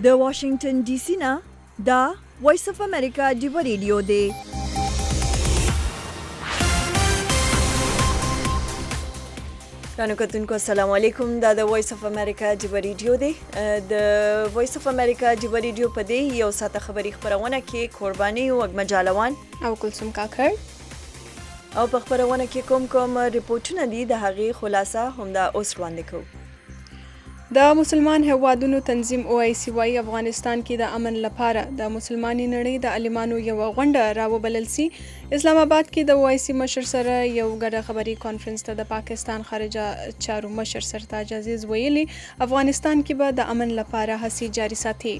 د واشنگټن ډي سي نه دا وایس اف امریکا ډیو ریډیو دی. رانو کتونکو السلام علیکم. دا د وایس اف امریکا ډیو ریډیو دی. د وایس اف امریکا ډیو ریډیو په دې یو ساعت خبري خبرونه کې قرباني او اګمجالوان او کلثوم کاکړ او په خبرونه کې کوم ریپورتونه دي د هغې خلاصه هم دا اوس وړاندې کوو. د مسلمان هیوادونو تنظیم OIC وايي افغانستان کې د امن لپاره د مسلمانۍ نړۍ د عالمانو یو غونډه راوبلل سي. اسلام آباد کې د OIC مشر سره یو ګډه خبري کانفرنس ته د پاکستان خارجه چارو مشر سرتاج عزیز ویلي افغانستان کې به د امن لپاره هڅې جاري ساتي.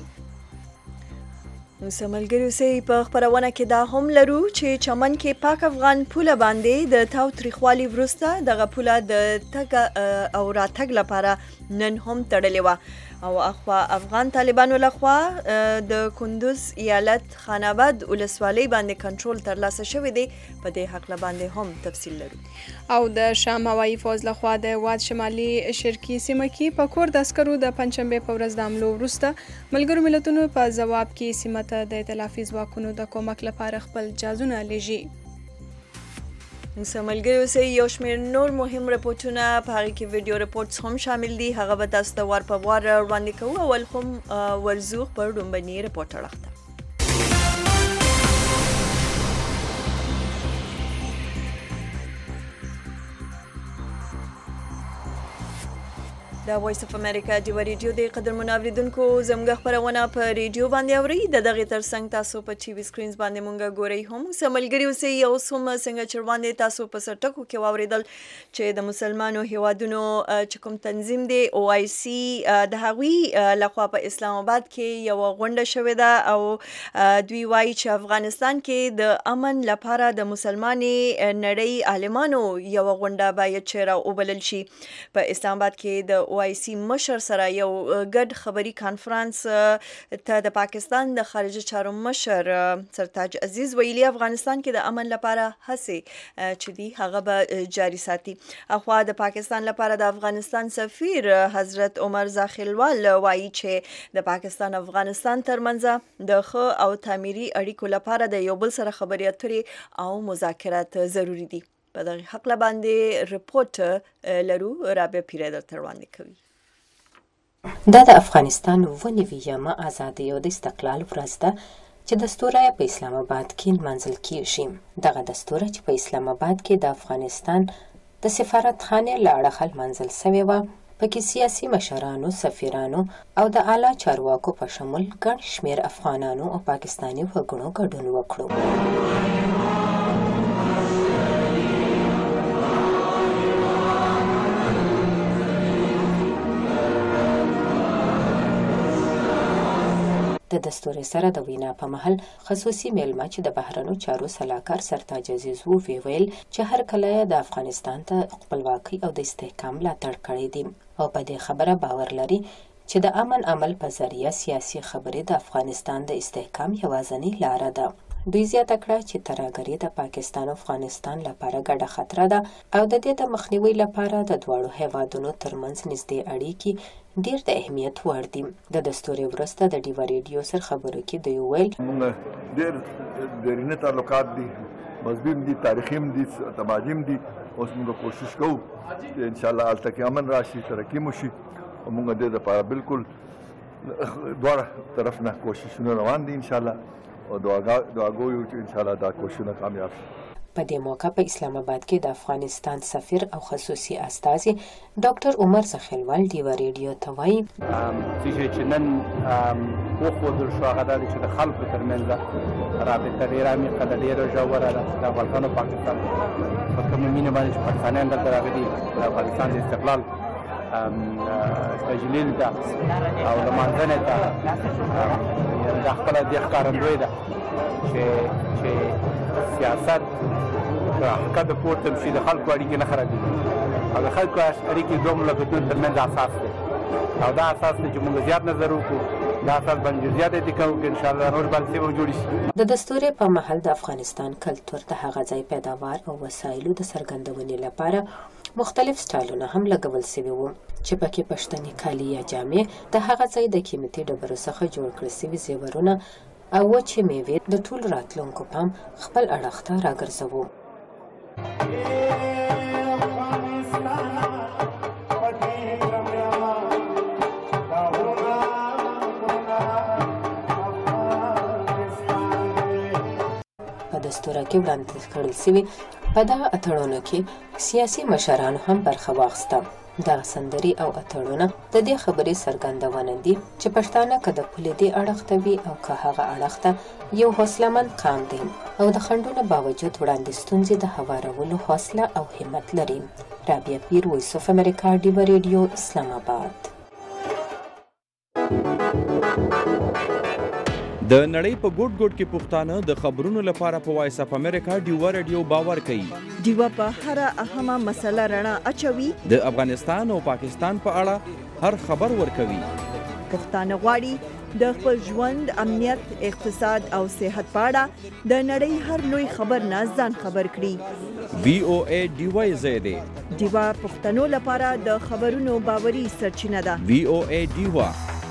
سملګری اوسې په خبرونه کې دا هم لرو چې چمن کې پاک افغان پوله باندې د تاو تریخوالي وروسته دغه پوله د تګ او راتګ لپاره نن هم تړلې وه او اخوا افغان طالبانو لخوا د کندوز ایالت خان آباد ولسوالۍ باندې کنټرول ترلاسه شوی دی. په دې حق باندې هم تفصیل لرو. او د شام هوایي فوز لخوا د هیواد شمالي شرقي سیمه کې په کور د عسکرو د پنځشنبې په ورځ د حملو وروسته ملګرو ملتونو په ځواب کې سیمه ته د ائتلافي ځواکونو د کومک لپاره خپل جهازونه لیږي. سملګری اوسئ یو شمېر نور مهم رپورټونه په هغې کې ویډیو رپورټس هم شامل دي. هغه به تاسو ته وار په وار وړاندې کوو. اول هم ورزو پر ډومبني رپورټ اړخ ته. دا وایس اف امریکا ډیو ریډیو دی. قدرمن اوریدونکو زموږ خبرونه په ریډیو باندې اورئ. د دغې ترڅنګ تاسو په ټي وي سکرینز باندې مونږ ګورئ هم. سملګري اوسئ یو هم څنګه چې وړاندې تاسو په سرټکو کې واورېدل چې د مسلمانو هیوادونو چې کوم تنظیم دی OIC د هغوی لخوا په اسلام آباد کې یو غونډه شوې ده او دوی وایي چې افغانستان کې د امن لپاره د مسلمانې نړۍ عالمانو یو غونډه باید چې راوبلل شي. په اسلام آباد کې د OIC مشر سره یو ګډ خبري کانفرنس ته د پاکستان د خارجه چارو مشر سرتاج عزیز ویلي افغانستان کې د امن لپاره هڅې چې دي هغه به جاري ساتي. اخوا د پاکستان لپاره د افغانستان سفیر حضرت عمر زاخیلوال وایي چې د پاکستان افغانستان ترمنځ د ښه او تعمیري اړیکو لپاره د یو بل سره خبرې اترې او مذاکرات ضروری دي. په دغه حق باندې رپورټ لرو. رابعه پیره درته وړاندې کوي. دا د افغانستان 99مه ازادۍ او د استقلال ورځ ده چې دستوره په اسلام آباد کې لمانځل کیږي. دغه دستوره چې په اسلام آباد کې د افغانستان د سفارت خانې له اړخه لمانځل سوې وه. پکې سیاسي مشرانو، سفیرانو او د اعلی چارواکو په شمول ګڼ شمېر افغانانو او پاکستاني وګړو ګډون وکړو. د دستورې سره د وینا په محل خصوصي میلمه چې د بهرنیو چارو سلاکار سرتاج عزیز وویل چې هر کله د افغانستان ته خپلواکۍ او د استحکام ملاتړ کړی دی او په دې خبره باور لري چې د امن عمل په ذریعه سیاسي خبرې د افغانستان د استحکام یوازینۍ لاره ده. دوی زیاته کړه چې ترهګري د پاکستان او افغانستان لپاره ګډه خطر ده او د دې د مخنیوي لپاره د دواړو هیوادونو ترمنځ نږدې اړیکې ډیر د اهمیت وړ دي. د دستوري وروسته د ډیو ریډیو سره خبرو کې دوی ویل موږ ډیر ډیرینه تعلقات دي، مذهبي دي، تاریخي دي، تماجم دي. اوس موږ کوشش کوو چې ان شاء الله هلته کې امن راشي، ترقي مو شي. موږ د دې لپاره بالکل دواړه طرف نه کوششونه روان دي ان شاء الله او دعاګو یو چې ان شاء الله دا کوششونه کامیاب شي. په دې موقع په اسلام آباد کې د افغانستان سفیر او خصوصي استازي ډاکټر عمر زاخیلوال ډیو ریډیو ته وایي چې نن وښودل شو هغه دا چې د خلکو ترمنځ رابطه ډېره عمیقه ده، ډېره ژوره ده. د افغانستان او پاکستان په کومه مینه باندې چې پاکستانیان دلته راغلي د افغانستان د استقلال تجلیل ده او لمانځنې ته دا خپله دې ښکارندوی ده چې سیاست حقیقت پورته شي، د خلکو اړیکې نه خرابېږي او د خلکو اړیکې دوه مملکتونو ترمنځ اساس دی او دا اساس دی چې موږ زیات نظر وکړو، دا اساس باندې زیات اتکا وکړو، انشاءالله نور بل څه به جوړ شي. د دستورې په محل د افغانستان کلتور د هغه ځای پیداوار او وسایلو د څرګندونې لپاره مختلف سټایلونه هم لګول شوي وو چې پکې پښتني کالي یا جامې د هغه ځای د قیمتي ډبرو څخه جوړ کړل شوي زیورونه او وچې میوې د ټول راتلونکو پام خپل اړخ ته راګرځوو. په دستوره کې وړاندې کړل شوي په دغه اتړونو کې سیاسي مشرانو هم برخه واخیسته. دغه سندرې او اتړونه د دې خبرې څرګندونه دي چې پښتانه که د پولې دې اړخ ته وي او که هغه اړخ ته یو حوصله‌مند قام دی او د خنډونو باوجود وړاندې ستونزې د هوارولو حوصله او همت لري. رابعه پیر، وایس اف امریکا، ډیوه ریډیو، اسلام آباد. د نړۍ په ګوټ ګوټ کې پښتانه د خبرونو لپاره په وایس اف امریکا ډیوه ریډیو باور کوي. ډیوه په هر اهمه مسله رڼا اچوي. د افغانستان او پاکستان په اړه هر خبر ورکوي. پښتانه غواړي د خپل ژوند، امنیت، اقتصاد او صحت په اړه د نړۍ هر لوی خبر نه ځان خبر کړي. VOA ډیوه زیاده. ډیوه پښتنو لپاره د خبرونو باوري سرچینه ده. VOA ډیوه.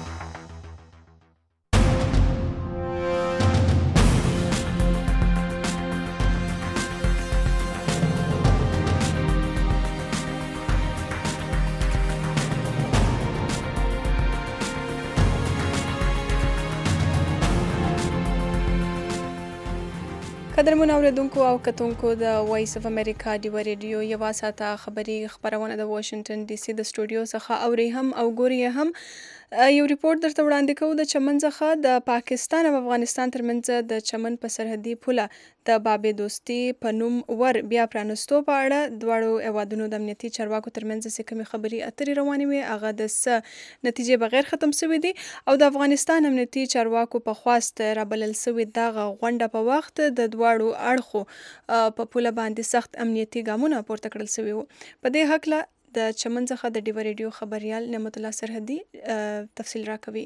قدرمن اوریدونکو او کتونکو د وایس اف امریکا ډیوه ریډیو یوه ساعته خبري خبرونه د واشنگټن ډي سي د سټوډیو څخه اوري هم او ګوري هم. یو ریپورت درته وړاندې کوو د چمن څخه. د پاکستان او افغانستان ترمنځ د چمن په سرحدي پوله د بابې دوستي په نوم ور بیا پرانستو په اړه دواړو هیوادونو د امنیتي چارواکو ترمنځ څه کومې خبرې اترې روانې وې هغه د څه نتیجې بغیر ختم شوي دي او د افغانستان امنیتي چارواکو په خواست رابلل شوې دغه غونډه په وخت د دواړو اړخو په پوله باندې سخت امنیتي ګامونه پورته کړل شوي وو. په دې هکله د چمن څخه د ډیوه ریډیو خبریال نعمت الله سرحدي تفصیل راکوي.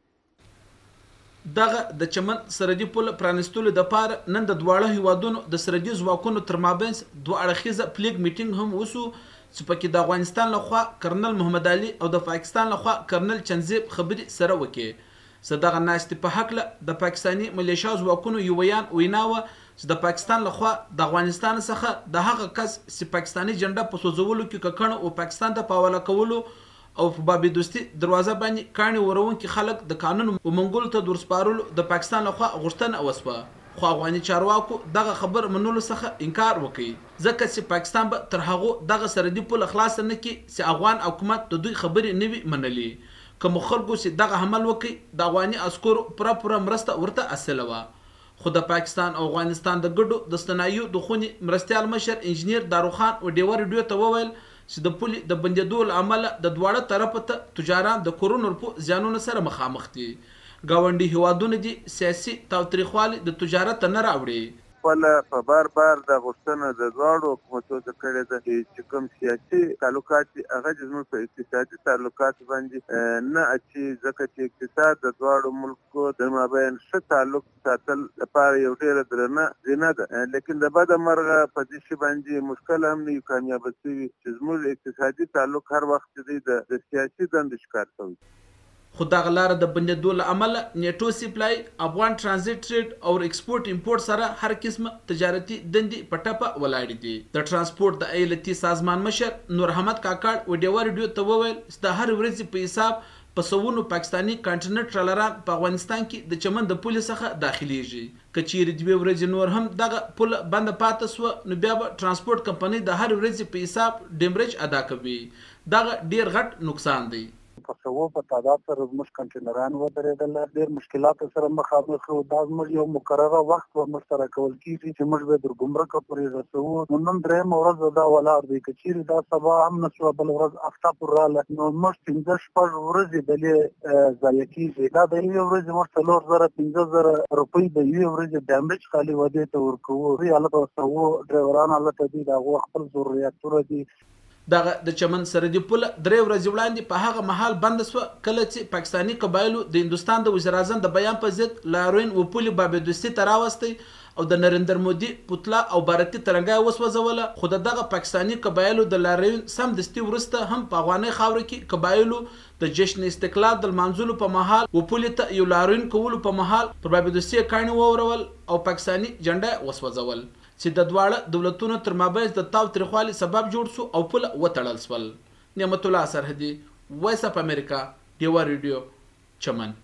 دغه د چمن سرحدي پل پرانستلو د پاره نن د دواړو هیوادونو د سرحدي ځواکونو تر مابینځ دوه اړخیزه پلیګ میټینګ هم وسو چې پکې د افغانستان لخوا کرنل محمد علي او د پاکستان لخوا کرنل چنزیب خبري سره وکړي. صدغه ناست په حق د پاکستاني ملیشیا ځواکونو یو ویناوه چې د پاکستان لخوا د افغانستان څخه د هغه کس چې پاکستاني جنډه په سوځولو کې ککړ او پاکستان ته پاوله کولو او په بابې دوستي دروازه باندې کاڼي ورونکي خلک د قانون ومنګولو ته درسپارلو د پاکستان لخوا غوښتنه وسوه. خو افغاني چارواکو دغه خبر منلو څخه انکار وکړي ځکه چې پاکستان به تر هغه دغه سرحدي پل خلاص نه کړي چې افغان حکومت د دوی خبرې نه وي منلي. کوم خلکو چې دغه عمل وکړي د افغاني عسکرو پوره مرسته ورته اصله وه. خو د پاکستان او افغانستان د ګډو د صنایعو د خونې مرستیال مشر انجنیر داروخان او ډیوه ریډیو ته وویل چې د پولې د بندېدو له امله د دواړه طرفه ته تجاران د کورونو په زیانونو سره مخامخ دي. ګاونډي هیوادونه دي سیاسي تاوتریخوالي د تجارت نه راوړي. ولا په بار د غوښتنه د دواړو حکومتونو ته کړې ده چې کوم سیاسي تعلقات هغه زموږ په اقتصادي تعلقات باندې نه اچي ځکه چې اقتصاد د دواړو ملکو د مابین ښه تعلق ساتل لپاره یو ډېره درنه زینه ده. لیکن د بده مرغه په دې شي باندې مشکل هم نه یو کامیابه شوي چې زموږ اقتصادي تعلق هر وخت دی د سیاسي دندې ښکار کوي. خو دغه لاره د بندېدو له امله نیټو سپلای افغان ترانزیت ټریډ او ایکسپورټ امپورټ سره هر قسمه تجارتي دندې په ټپه ولاړې دي. د ترانسپورټ د ایالتي سازمان مشر نور احمد کاکړ وډیو ریډیو ته وویل چې د هر ورځې په حساب په سوونو پاکستاني کانټینر ټرالران په افغانستان کې د چمن د پولې څخه داخليږي. که چیرې دوه ورځې نور هم دغه پل بند پاتې سو نو بیا به ترانسپورټ کمپنۍ د هر ورځې په حساب ډیمریج ادا کوي. دغه ډیر غټ نقصان دی. په سوو په تعداد سره زموږ کنټینران ودرېدل، ډېر مشکلاتو سره مخامخ وو. دا زموږ یو مقرره وخت ورموږ سره کول کېږي چې موږ به تر ګمرکه پورې رسوو. نو نن درېیمه ورځ دا ولاړ دی. که چیرې دا سبا هم نه شوه بله ورځ هفته پورې راغله نو موږ 15-16 ورځې بلې ضایع کېږي. دا د یوې ورځې موږ 4,000-15,000 روپۍ د یوې ورځې ډیمیج خالي ودې ته ورکوو. هلته سوو ډرایوران هلته دي، د هغو خپل ضرورتونه دي. دغه د چمن سرحدي پوله 3 ورځې وړاندې په هغه مهال بند شوه کله چې پاکستاني قبایلو د هندوستان د وزیر اعظم د بیان په ضد لاروین وپولې بابدوستي ته راوستی او د نریندر مودي پوتلا او بھارتي ترنګای وسوځوله خو دغه پاکستاني قبایلو د لاروین سمدستي وروسته هم په افغاني خاوره کې قبایلو د جشن استقلال د لمانځلو په مهال وپولې ته یو لاروین کولو په مهال پر بابدوستي کاڼي وورول او پاکستاني جنډه وسوځول چې د دواړه دولتونو تر مابین د تاو تریخوالي سبب جوړ شو او پوله وتړل شول. نعمت الله سرحدي، وایس اف امریکا، ډیوا ریډیو، چمن.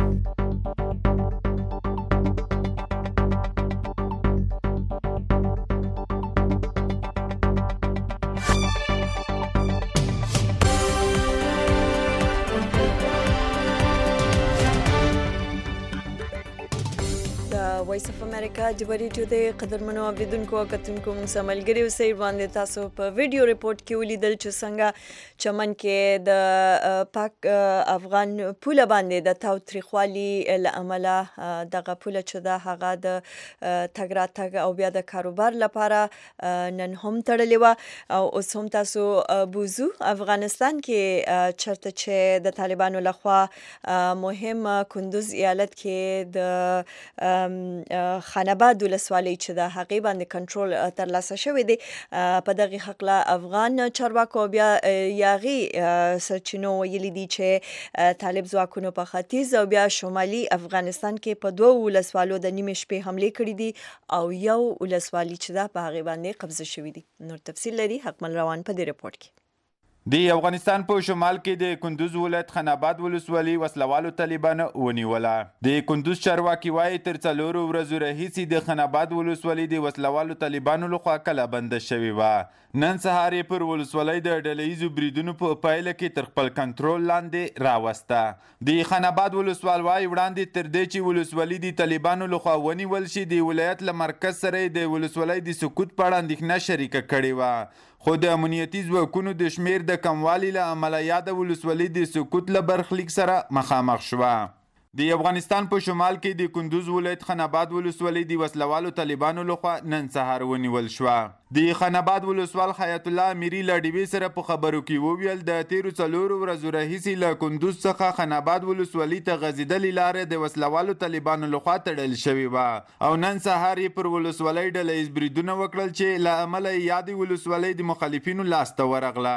وایس اف امریکا ډیوا ریډیو د قدرمنو اوریدونکو او کتونکو موږ سره ملګري اوسئ. باندې تاسو په ویډیو ریپورت کې ولیدل چې څنګه چمن کې د پاک افغان پوله باندې د تاو تریخوالي له امله دغه پوله چې ده هغه د تګ راتګ او بیا د کاروبار لپاره نن هم تړلې وه او اوس هم تاسو بوزو افغانستان کې چېرته چې د طالبانو لخوا مهم کندوز ایالت کې د خانباد ولسوالۍ چې د هغې باندې کنټرول ترلاسه شوی دی. په دغه حقله افغان چارواکو بیا یاغي سرچینو ویلي دي چې طالب ځواکونو په ختیځ او بیا شمالي افغانستان کې په 2 ولسوالو د نیمې شپې حملې کړې دي او یو ولسوالي چې ده په هغې باندې قبضه شوي دي. نور تفصیل لري حکمل روان په دې رپورټ کې. د افغانستان په شمال کې د کندوز ولایت خاناباد ولسوالي وسلوالو طالبانو ونیوله. د کندوز چارواکي وایي تر 4 ورځو راهیسې د خاناباد ولسوالي د وسلوالو طالبانو لخوا کله بنده شوې وه. نن سهار یې پر ولسوالۍ د ډلهییزو بریدونو په پایله کې تر خپل کنټرول لاندې راوسته. د خاناباد ولسوال وایي وړاندې تر دې چې ولسوالي د طالبانو لخوا ونیول شي د ولایت له مرکز سره د ولسوالۍ د سقوط په اړه اندېښنه شریکه کړې وه، خو د امنیتي ځواکونو د شمیر د کموالي له امله یاده ولسوالي د سقوط له برخلیک سره مخامخ شوه. د افغانستان په شمال کې د کندوز ولایت خاناباد ولسوالي د وسلوالو طالبانو لخوا نن سهار ونیول شوه. د خاناباد ولسوال حیات الله امیري له ډیوې سره په خبرو کې وویل د تیرو 4 ورځو راهیسې له کندوز څخه خاناباد ولسوالي ته غځېدلې لارې د وسلوالو طالبانو لخوا تړل شوې وه او نن سهار یې پر ولسوالۍ ډلهییز بریدونه وکړل چې له امله یې یادې ولسوالۍ د مخالفینو لاسته ورغله.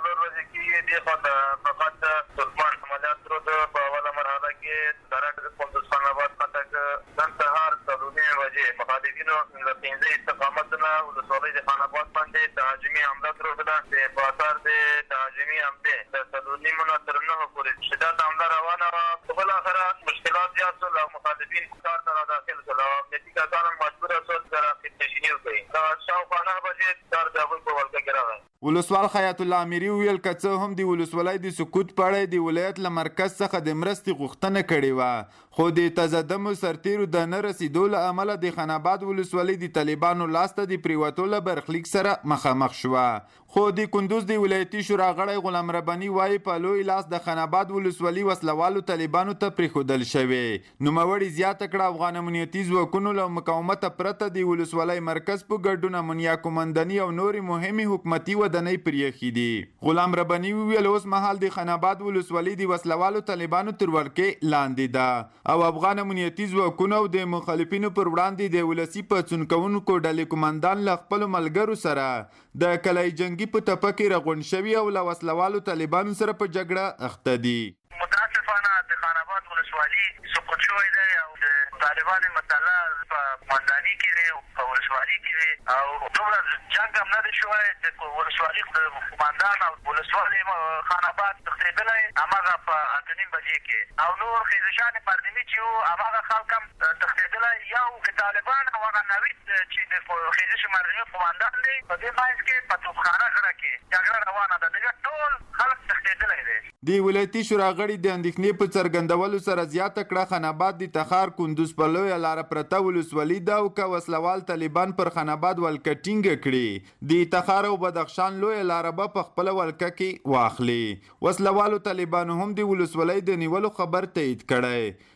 مخالفینو د 15 استقامتونه ولسوالۍ د خاناباد باندې تهاجمي حمله درلوده. په اثر د تهاجمي حملې د 3 تر 9 پورې شدت حمله روانه وه. په بالاخره مشکلات زیات شول او مخالفین ښار ته راداخل شول او امنیتي کسان هم مجبوره شول چې راخیستنشیني وکړي. شاوخوا 9 بجې ښار د هغوی په ولکه کې راغی. ولسوال حیات الله امیري ویل که څه هم د ولسوالۍ د سقوط په اړه د ولایت له مرکز څخه د مرستې غوښتنه کړې وه، خو د تزدمو سرتیرو د نه رسیدو له امله د خاناباد ولسوالۍ د طالبانو لاسته د پریوتو له برخلیک سره مخامخ شوه. خو د کندوز د ولایتي شورا غړی غلام رباني وایي په لوی لاس د خاناباد ولسوالي وسلوالو طالبانو ته پرېښودل شوی. نوموړي زیاته کړه افغان امنیتي ځواکونو له مقاومته پرته د ولسوالۍ مرکز په ګډون امنیه قومنداني او نورې مهمې حکومتي ودانۍ پرېښي دي. غلام رباني وویل اوس مهال د خاناباد ولسوالي د وسلوالو طالبانو تر ولکې لاندې ده او افغان امنیتي ځواکونو او د مخالفینو پر وړاندې د ولسي پاڅون کوونکو ډلې قومندان له خپلو ملګرو سره د کلای جنګي په تپه کې راغونډ شوي او له وسلوالو طالبانو سره په جګړه اخته دي. متاسفانه د خاناباد ولسوالي سقوط شوی دی او د طالبانو مسله په قومنداني کې دی او په ولسوالي کې دی او دومره جنګ هم نه دی شوی. د ولسوالي قومندان او ولسوالي خاناباد تښتېدلی هماغه په 8:30 بجې کې او نور خیزشان پردمي چې وو هماغه خلک هم تښتېدلی. یو د طالبان او هغه نوید چې د خیزش مردمي قومندان دی په دې منځ کې په توپخانه غره کې جګړه روانه ده. دغه ټول خلک تښتېدلی دی. د ولایتي شورا غړي د اندېښنې په څرګندولو سره زیاته کړه خاناباد د تخار کندوز په لویه لاره پرته ولسوالي ده او که وسلوال طالبان پر خاناباد ولکه ټینګه کړي د تخار او بدخشان لویه لاره به په خپله ولکه کې واخلي. وسلوالو طالبانو هم د ولسوالۍ د نیولو خبر تایید کړی.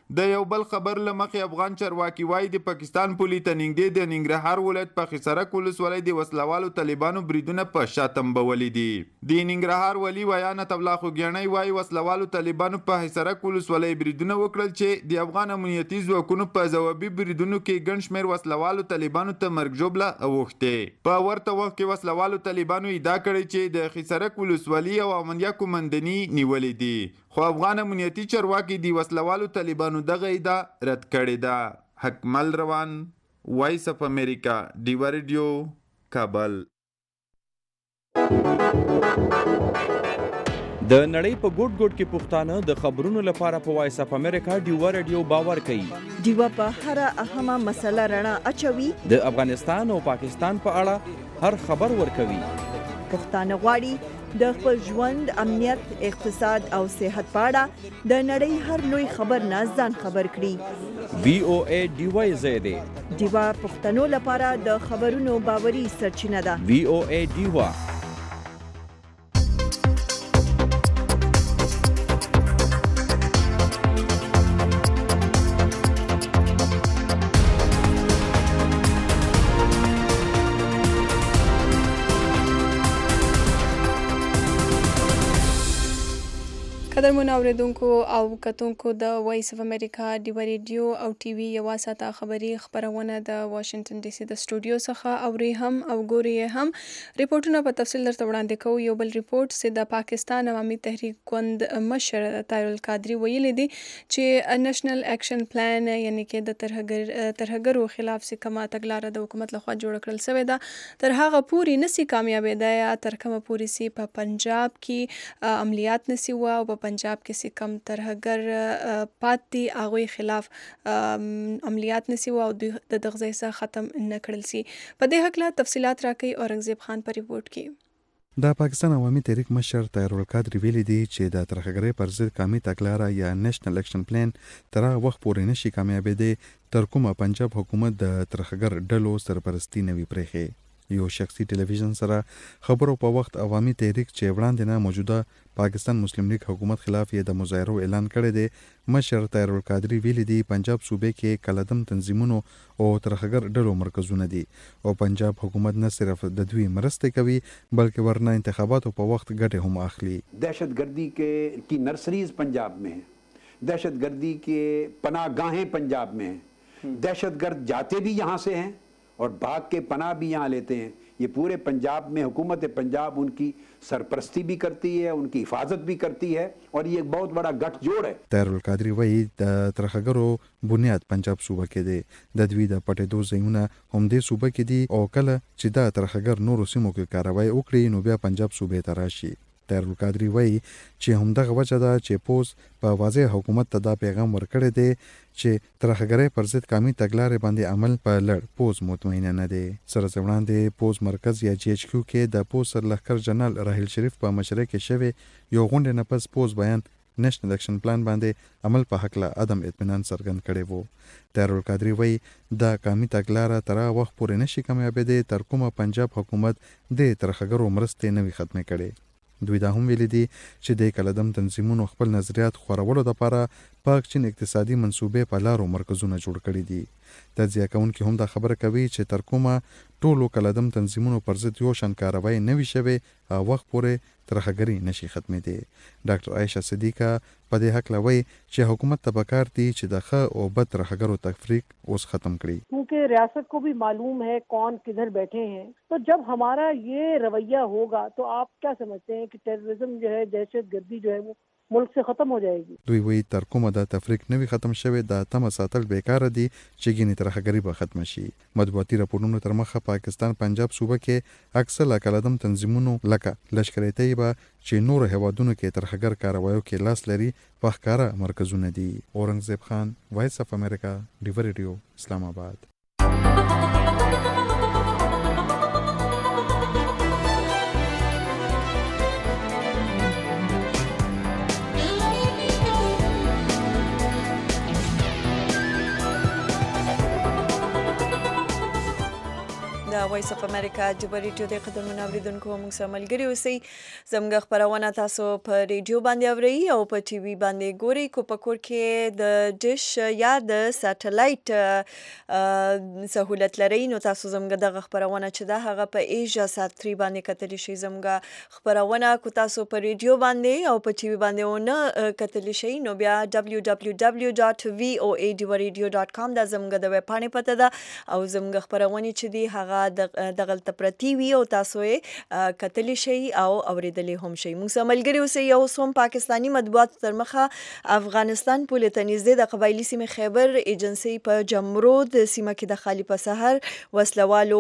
د یو بل خبر لمخې افغان چرواکي وایي د پاکستان پولي ته نږدې د ننګرهار ولایت په خسرک ولسوالۍ د وسلوالو طالبانو بریدونه په شا تنبولي دي. د ننګرهار ولي ویانت الله خوږیاڼی وایي وسلوالو طالبانو په خسرک ولسوالۍ بریدونه وکړل چې د افغان امنیتي ځواکونو په ځوابي بریدونو کې ګڼ شمېر وسلوالو طالبانو ته مرګ ژوبله اوښتې. په ورته وخت کې وسلوالو طالبانو ادعا کړې چې د خسرک ولسوالي او امنیه کومندني نیولې دي، خو افغان امنیتي چرواکي د وسلوالو طالبانو دغه ادعا رد کړې ده. حکمل روان، وایس اف امریکا، ډیوا ریډیو، کابل. د نړۍ په ګوټ ګوټ کې پښتانه د خبرونو لپاره په وایس اف امریکا ډیوا ریډیو باور کوي. ډیوا په هر اهمه مسله رڼا اچوي. د افغانستان او پاکستان په اړه هر خبر ورکوي. پښتانه غواړي د خپل ژوند، امنیت، اقتصاد او صحت په اړه د نړۍ هر لوی خبر نه ځان خبر کړي. VOA ډیوا زیاده ډیوا پښتنو لپاره د خبرونو باوري سرچینه ده. VOA ډیوا. قدرمن اوریدونکو او کتونکو د وایس اف امریکا ډیوا ریډیو او ټي وي یوه ساعته خبري خبرونه د واشنگټن ډي سي د سټوډیو څخه اوري هم او ګوري هم. ریپورتونه په تفصیل درته وړاندې کوو. یو بل ریپورت چې د پاکستان عوامي تحریک ګوند مشر طاهر القادري ویلي دي چې نېشنل اکشن پلان یعنی کې د ترهګرو خلاف چې کومه تګلاره د حکومت لخوا جوړ کړل شوې ده تر هغه پورې نسی کامیابېده یا تر کومه پورې سي په پنجاب کې عملیات نسی و او په پنجاب کې سي کم ترهګر پاتې هغوی خلاف عملیات نسی و او د دغه ځای څخه ختم نه کړل سي. په دې هکله تفصیلات راکوي اورنګزیب خان په ریپورت کې. د پاکستان عوامي تحریک مشر طاهر القادري ویلي دي چې د ترهګرۍ پر ضد قومي تګلاره یا نېشنل اکشن پلان تر هغه وخت پورې نشي کامیابېدی تر کومه پنجاب حکومت د ترهګر ډلو سرپرستي نه وي پرېښې. یو شخصي ټلویزیون سره خبرو په وخت عوامي تحریک چې وړاندې نه موجوده پاکستان مسلم لیگ حکومت خلاف یې د مظاهرو اعلان کړی دی. مشر طاهر القادري ویلي دي پنجاب صوبې کې کلدم تنظیمونو او ترهګر ډلو مرکزونه دي او پنجاب حکومت نه صرف د دوی مرستې کوي بلکې ورنه انتخاباتو په وخت ګټې هم اخلي. دہشتگردی کی نرسریز پنجاب میں ہیں، دہشتگردی کے پناہ گاہیں پنجاب میں ہیں، دہشتگرد جاتے بھی یہاں سے ہیں اور بھاگ کے پناہ بھی یہاں لیتے ہیں. یہ پورے پنجاب میں حکومت پنجاب ان کی سرپرستی بھی کرتی ہے، ان کی حفاظت بھی کرتی ہے اور یہ ایک بہت بڑا گٹھ جوڑ ہے. طاهر القادري وایي د ترهګرو بنیاد پنجاب صوبه کې دی. د دوی د پټېدو ځایونه هم دې صوبه کې دي او کله چې دا ترهګر نورو سیمو کې کاروای وکړي نو بیا پنجاب صوبې ته راشي. طاهر القادري وایي چې همدغه وجه ده چې پوز په واضح حکومت ته دا پیغام ورکړی دی چې ترهګرۍ پر ضد قومي تګلارې باندې عمل په لړ پوز مطمئنه نه دی. سره وړاندې پوز مرکز یا جی ایچ کیو کې د پوز سرلښکر جنرال راحیل شریف په مشرۍ کې شوی یو غونډې نه پس پوز بیان نېشنل اکشن پلان باندې عمل په هکله عدم اطمینان څرګند کړی وو. طاهر القادري وایي دا قومي تګلاره تر هغه وخت پورې نشي کامیابېدی تر کومه پنجاب حکومت د ترهګرو مرستې نه وي ختمې کړې. دوی دا هم ویلي دي چې د کلدم تنظیمونو خپل نظریات خورولو لپاره پاک چین اقتصادي منصوبې په لارو مرکزونه جوړ کړي دي. تجزیه کوونکي هم دا خبره کوي چې تر کومه ټولو کلدم تنظیمونو پر ضد یو شان کاروایی نه وي شوې هغه وخت پورې ترهګري نشي ختمېدی. ډاکټر عایشه صدیقه په دې هکله وایي چې حکومت ته پکار دي چې د ښه او بد ترهګرو تفریق اوس ختم کړي. کیونکہ ریاست کو بھی معلوم ہے کون کدھر بیٹھے ہیں، تو جب ہمارا یہ رویہ ہوگا تو آپ کیا سمجھتے ہیں کہ ٹیررزم جو ہے، دہشت گردی جو ہے وہ ملک سے ختم ہو جائے گی. دوی وایي تر کومه د تفریق نه وي ختم شوی د تمه ساتل بیکاره دي چې ګینې ترهګري به ختم شي. مطبوعاتي راپورونو تر مخه پاکستان پنجاب صوبه کې اکثر کلدم تنظیمونو لکه لشکر طیبه چې نور هیوادونو کې ترهګر کاروایو کې لاس لري په ښکاره مرکزونه دي. اورنګزیب خان، وایس اف امریکا، ډیوا ریډیو، اسلام آباد. وایس اف امریکا جبر ریډیو د قدرمن اوریدونکو موږ سره ملګري اوسئ. زموږ خبرونه تاسو په ریډیو باندې اورئ او په ټي وي باندې ګورئ. کو په کور کې د ډیش یا د سټلایټ سہولت لرئ نو تاسو زموږ دغه خبرونه چې دا هغه په ایشیا سات 3 باندې کتلی شئ. زموږ خبرونه کو تاسو په ریډیو باندې او په ټي وي باندې ونه کتلی شئ نو بیا www.voaradio.com دا زموږ د ویب پاڼې پته ده او زموږ خبرونه چې دی هغه دغه تپرتی وی او تاسو یې کتلی شئ او اوریدلی هم شئ. موږ سره ملګري اوسئ. یو سوم پاکستانی مطبوعات تر مخه افغانستان پولې ته نږدې د قبایلی سیمې خیبر ایجنسی په جمرود سیمه کې د خالی په سحر وسلوالو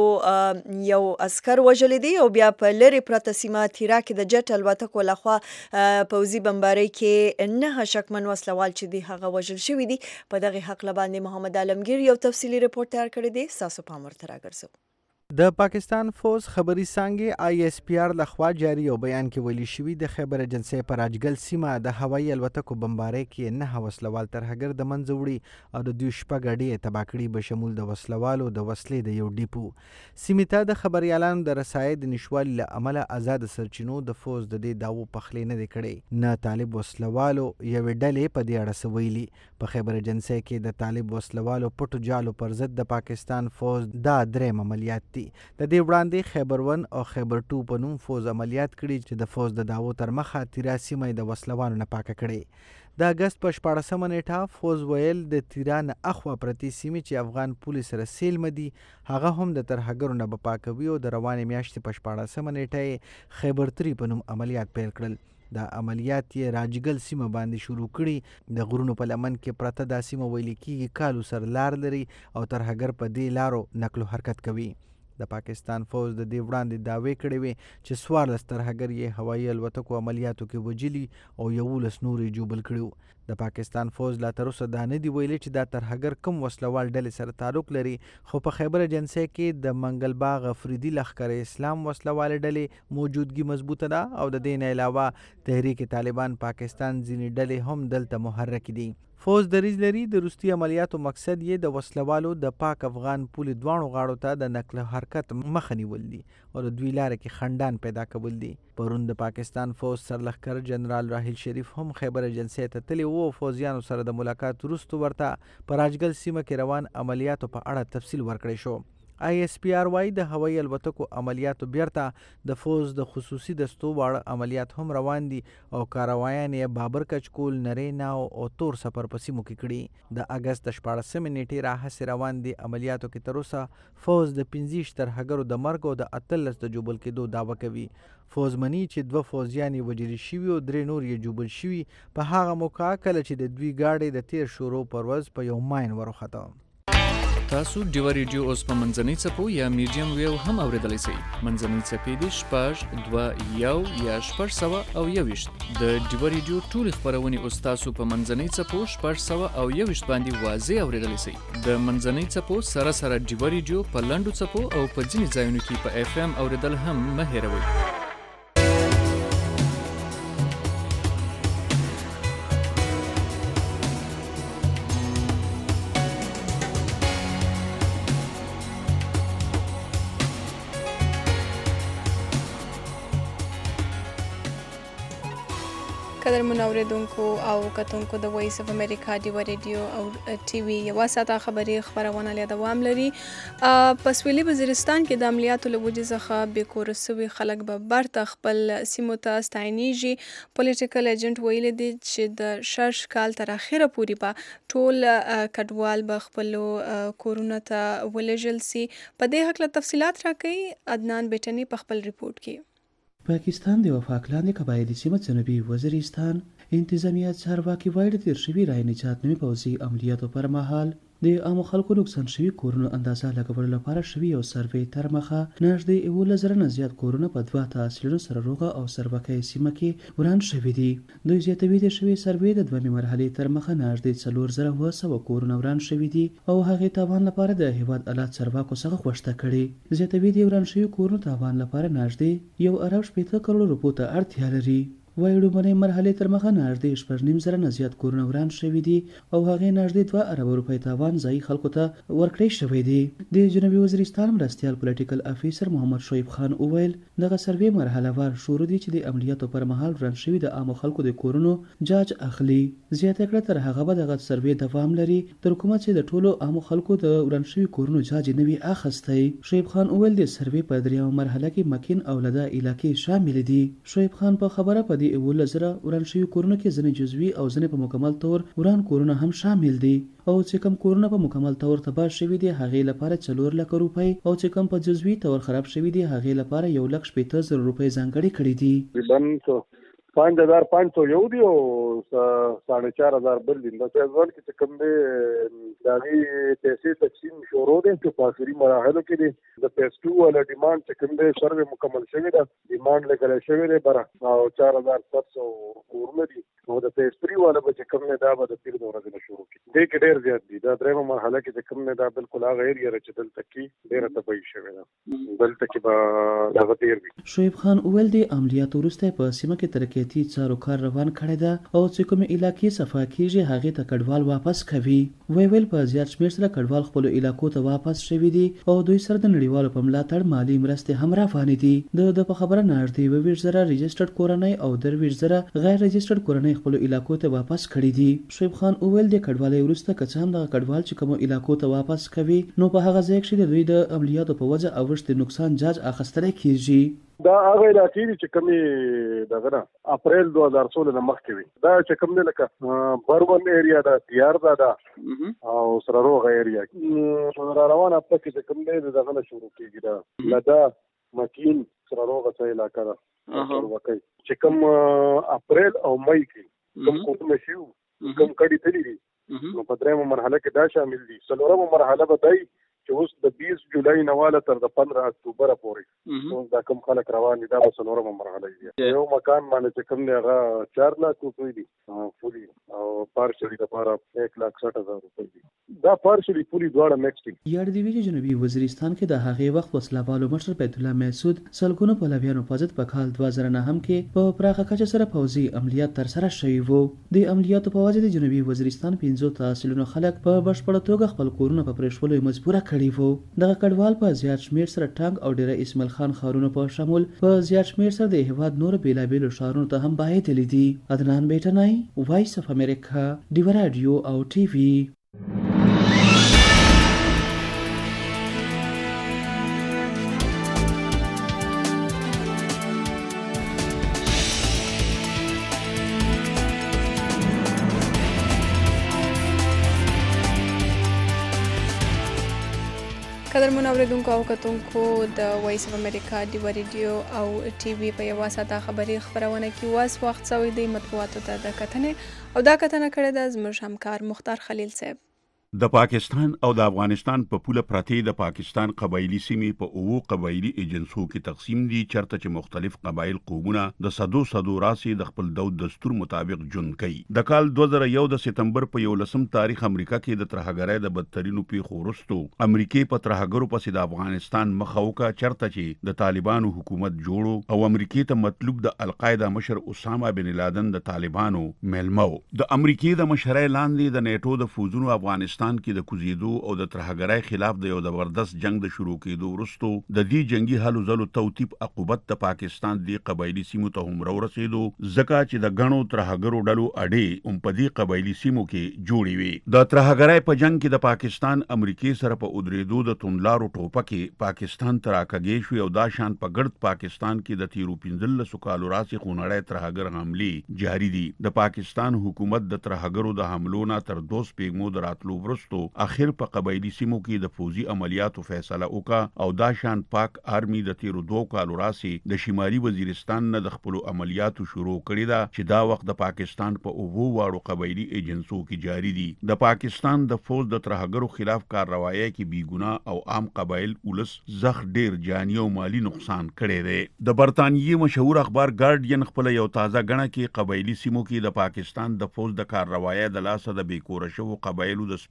یو عسكر وژل دي او بیا په لری پرته سیمه تیرا کې د جټ الوتکو لخوا پوزي بمباري کې نه شکمن وسلوال چې دی هغه وژل شوی دي. په دغه حق لباندې محمد عالمگیر یو تفصیلی رپورت تیار کړی دی. تاسو پام ورته راګرځو. د پاکستان فوز خبري څانګې ISPR لخوا جاری یو بیان کې ویلي شوی د خیبر ایجنسی پر راجګل سیمه د هوایي الوتکو بمبارۍ کې نه وسلوال ترهګر د منځه وړي او د دوی شپږ ګاډۍ تباه کړي به شمول د وسلوالو د وسلې د یو ډیپو. سیمې ته د خبريالانو د رسایي د نشوالي له امله آزاد سرچینو د فوز د دې داوو پخلی نه دی کړی. نه طالب وسلوالو یوې ډلې په دې اړه څه ویلي. په خیبر ایجنسی کې د طالب وسلوالو پټو جالو پر ضد د پاکستان فوز دا درېیم عملیات د دې وړاندې خیبر 1 او خیبر 2 په نوم فوز عملیات کړي چې د فوز د داوو تر مخه تیرا سیمه د وسلوالو نه پاکه کړي. د اگست په 14 نیټه فوز ویل د تیران اخوا پرتی سیمه چې افغان پولیس سره سیل مدي هغه هم د ترهګرو نه پاکوي او د روانې میاشتې په 14 نیټه خیبر 3 په نوم عملیات پیل کړل. دا عملیات یې راجګل سیمه باندې شروع کړي. د غرونو په لمن کې پرته دا سیمه ویل کېږي کالو سر لار لري او ترهګر په دې لارو نقل و حرکت کوي. د پاکستان فوز د دې وړاندې دعوی کړې وې چې 14 ترهګر یې هوایي الوتکو عملیاتو کې وجلي او 11 نور یې جوبل کړي. د پاکستان فوز لا تر اوسه دا نه دی ویلي چې دا ترهګر کوم وسلوال ډلې سره تعلق لري. خو په خیبر ایجنسی کې د منګل باغ افریدي لښکر اسلام وسلوال ډلې موجودګي مضبوطه ده او د دې نه علاوه تحریک طالبان پاکستان ځینې ډلې هم دلته محرک دي. فوز دریځ لري د روسي عملیاتو مقصد یې د وسلوالو د پاک افغان پولې دوانو غاړو ته د نقل حرکت مخه نیول دي او د دوی لارې کې خندان پیدا کول دي. پرون د پاکستان فوز سرلښکر جنرال راحیل شریف هم خیبر ایجنسی ته تللی وو. فوزیانو سره د ملاقات وروسته ورته په راجګل سیمه کې روان عملیاتو په اړه تفصیل ورکړی شو. ISPR وايي د هوایي الوتکو عملیاتو بیرته د فوز د خصوصي دستو واړه عملیات هم روان دي او کاروایان یې بابر کچکول نری ناو او تور سفر په سیمو کې کړي. د اگست 14 نیټې راهیسې روان دي عملیاتو کې تر اوسه فوز د 15 ترهګرو د مرګ او د 18 د جوبل کېدو دعوه کوي. فوز مني چې 2 فوزیان یې وژل شوي او 3 نور یې جوبل شوي په هغه موقع کله چې د دوی گاډي د تیر شورو پر ورځ په یو ماین وروخته. تاسو ډیو ریډیو اوس په منځنۍ څپو یا میډیم ویو هم اوریدلی شئ. منځنۍ څپې دي 6.2 یا 621. د ډیو ریډیو ټول خبرونه اوس تاسو په منځنۍ څپو 621 باندې واضح اوریدلی شئ. د منځنۍ څپو سره سره ډیو ریډیو په لنډو څپو او په ځینې ځایونو کې په FM اوریدل هم مه هېروئ. قدرمن اوریدونکو او کتونکو د وایس اف امریکا ډیو ریډیو او ټي وي یو ساته خبرونه له دوام لري. په سویلي وزیرستان کې د عملیاتو له وجې څخه بې کوره سوي خلک به برته خپل سیمو ته ستاینیږي. پولیټیکل ایجنټ ویلي دی چې د 6 کال تر اخره پورې به ټول کډوال به خپلو کورونو ته ولېږل سي. په دې هکله تفصیلات راکوي عدنان بیټني په خپل ریپورت کې. پاکستان د وفاقلاندې قبایلي سیمه جنوبي وزیرستان انتظامیه چارواکي وایي د تیر شوي رای نجات نومي پوځي عملیاتو پر مهال د عامو خلکو نقصان شوي کورونو اندازه لګولو لپاره شوي یو سروې تر مخه نږدې 11,000 نه زیات کورونه په 2 تحصیلونو سره روغه او سروکۍ سیمه کې وران شوي دي. دوی زیاتوي د شوي سروې د 2مې مرحلې تر مخه نږدې 4,900 کورونه وران شوي دي او هغې تاوان لپاره د هیواد اعلی چارواکو څخه غوښتنه کړې. زیاتوي د وران شوي کورونو تاوان لپاره نږدې 1.8 کروڑ روپو ته اړتیا لري. وایي لومړنۍ مرحلې تر مخه نږدې 6.5 نه زیات کورونه وران شوي دي او هغې نږدې 2 ارب روپۍ تاوان ځایي خلکو ته ورکړی شوی دی. د جنوبي وزیرستان مرستیال پولیټیکل افیسر محمد شعیب خان وویل دغه سروې مرحله وار شروع دي چې د عملیاتو پر مهال وران شوي د عامو خلکو د کورونو جاج اخلي. زیاته کړه تر هغه به دغه سروې دوام لري تر کومه چې د ټولو عامو خلکو د وران شوي کورونو جاج نه وي اخیستی. شعیب خان وویل د سروې په 3 مرحله کې مکین او لدا علاقې شامل دي. شعیب خان په خبره په دې 11,000 وران شوي کورونو کې ځینې جزوي او ځینې په مکمل تور وران کورونه هم شامل دي او چې کوم کورونه په مکمل تور تباه شوي دي هغې لپاره 4 لک روپۍ او چې کوم په جزوي تور خراب شوي دي هغې لپاره 1,50,000 روپۍ ځانګړې کړي دي. 5,501 دی او 4,500 بل دي. د ځوان کې کوم دی د پیسې تقسیم شروع دي چې په اخري مراحلو کې دي د پیس 2 ولا ډیماند چې کوم دی سروې مکمل شوی ده ډیماند لګل شوی دی بره او 4,700 کورونه دي او د پیس 3 ولا چې کوم دی دا به د پیر د ورځې شروع کی دي کې ډیر زیات دي. دا درېمه مرحله کې چې کوم دی دا بالکل هغه ایریا چې دلته کې ډیره تبعی شوی ده دلته کې به هغه ډیر وي. شعیب خان وویل د عملیاتو وروسته په سیمه کې ترقیاتي چارو کار روان کړی ده او چې کومې علاقې صفا کیږي هغې ته کډوال واپس کوي. ویل په زیات شمېر سره کډوال خپلو علاقو ته واپس شوي دي او دوی سره د نړیوالو په ملاتړ مالي مرستې هم روانې دي. د په خبره نږدې 22,000 رجسټرډ کورنۍ او 23,000 غیر رجسټرډ کورنۍ خپلو علاقو ته واپس کړي دي. شعیب خان وویل د کډوالۍ وروسته که څه هم دغه کډوال چې کومو علاقو ته واپس کوي نو په هغه ځای کښې د دوی د عملیاتو په وجه اوښت د نقصان جاج اخیستلی کېږي. دا هغه علاقې دي چې کومې دغه نه اپریل 2016 نه مخکې وي. دا چې کوم دی لکه برون ایریا ده تیار ده او سره روغه ایریا را روان هفته کې چې کوم دی دغه نه شروع کېږي دا لدا مکین سره روغه څه علاقه ده چې کوم اپریل او مئی کې کوم کوټونه شي کوم کډي تللی دي نو په 3مه مرحله کې دا شامل دي. 4مه مرحله به دی چې اوس د 20 جولای نه واله تر د 15 اکتوبر پورې اوس دا کوم خلک روان دي دا به 4مه مرحله دي. یو مکان باندې چې کوم دی هغه 4 لک روپۍ دي فولي او پارشلي لپاره 1,60,000 روپۍ دي. دا پارشلي فولي دواړه مکس دي. یاد دی چې جنوبي وزیرستان کې د هغې وخت وسلهوالو مشر بیت الله محسود سلګونو پلویانو په ضد په کال 2009 کې په پراخه کچه سره پوځي عملیات ترسره شوي وو. د عملیاتو په وجه د جنوبي وزیرستان 15 تحصیلونو خلک په بشپړه توګه خپل کورونه په پرېښولو مجبوره کړي وو. دغه کډوال په زیات شمېر سره ټانګ او ډیره اسماعیل خان ښارونو په شمول په زیات شمېر سره د هېواد نورو بېلابېلو ښارونو ته هم بایدلي دي. عدنان بیټنی وایس اف امریکا ډیوه راډیو او ټي وي. قدرمن اوریدونکو او کتونکو د وایس اف امریکا ډیوه ریډیو او ټي وي په یوه ساعته خبري خپرونه کې واس وخت سوی دی مطبوعاتو ته د کتنې او دا کتنه کړې ده زموږ همکار مختار خلیل صاحب. د پاکستان او د افغانستان په پوله پرتې د پاکستان قبایلی سیمې په 9 قبایلی ایجنسو کې تقسیم دي چرته چې مختلف قبایل قومونه د صدو راسي د خپل دود دستور مطابق ژوند کوي. د کال 2001 د سپتمبر په 11 تاریخ امریکا کې د ترهګرۍ د بدترینو پیښو وروسته امریکای په ترهګرو پسې د افغانستان مخه وکړه چرته چې د طالبانو حکومت جوړو او امریکای ته مطلوب د القاعده مشر اسامه بن لادن د طالبانو ملمو. د امریکای د مشرۍ لاندې د نیټو د فوجونو افغانستان کې د کوزیدو او د ترهګرۍ خلاف د یو زبردست جنگ د شروع کېدو وروسته د دې جنگي هلو ځلو توطیب عقوبت د پاکستان د قبایلی سیمو ته هم ورسېدو ځکه چې د غنو ترهګرو ډلو اډې هم په دې قبایلی سیمو کې جوړې وي. د ترهګرۍ په جنگ کې د پاکستان امریکای سره په ودرېدو د تونلارو ټوپکې پاکستان ته راکږې شوې او دا شان په ګرد پاکستان کې د تیرو 15 کالو راسې خونړی ترهګر حملې جاري دي. د پاکستان حکومت د ترهګرو د حملو نه تر 2 سپېږمو د راتلو وروسته اخر په قبایلی سیمو کې د فوجي عملیاتو فیصله وکړه او دا شان پاک آرمي د تیرو 2 کالو راسې د شمالي وزیرستان نه د خپل عملیاتو شروع کړي دا چې دا وخت د پاکستان په 9 واړو قبایلی ایجنسو کې جاری دي. د پاکستان د فوج د ترهګرو خلاف کارروایي کې بیګناه او عام قبایل ولس زخ ډیر جانی او مالی نقصان کړي دي. د برتانیې مشهور اخبار ګارډین خپل یو تازه غنه کې قبایلی سیمو کې د پاکستان د فوج د کارروایي د لاسه د بیکوره شو قبایلو د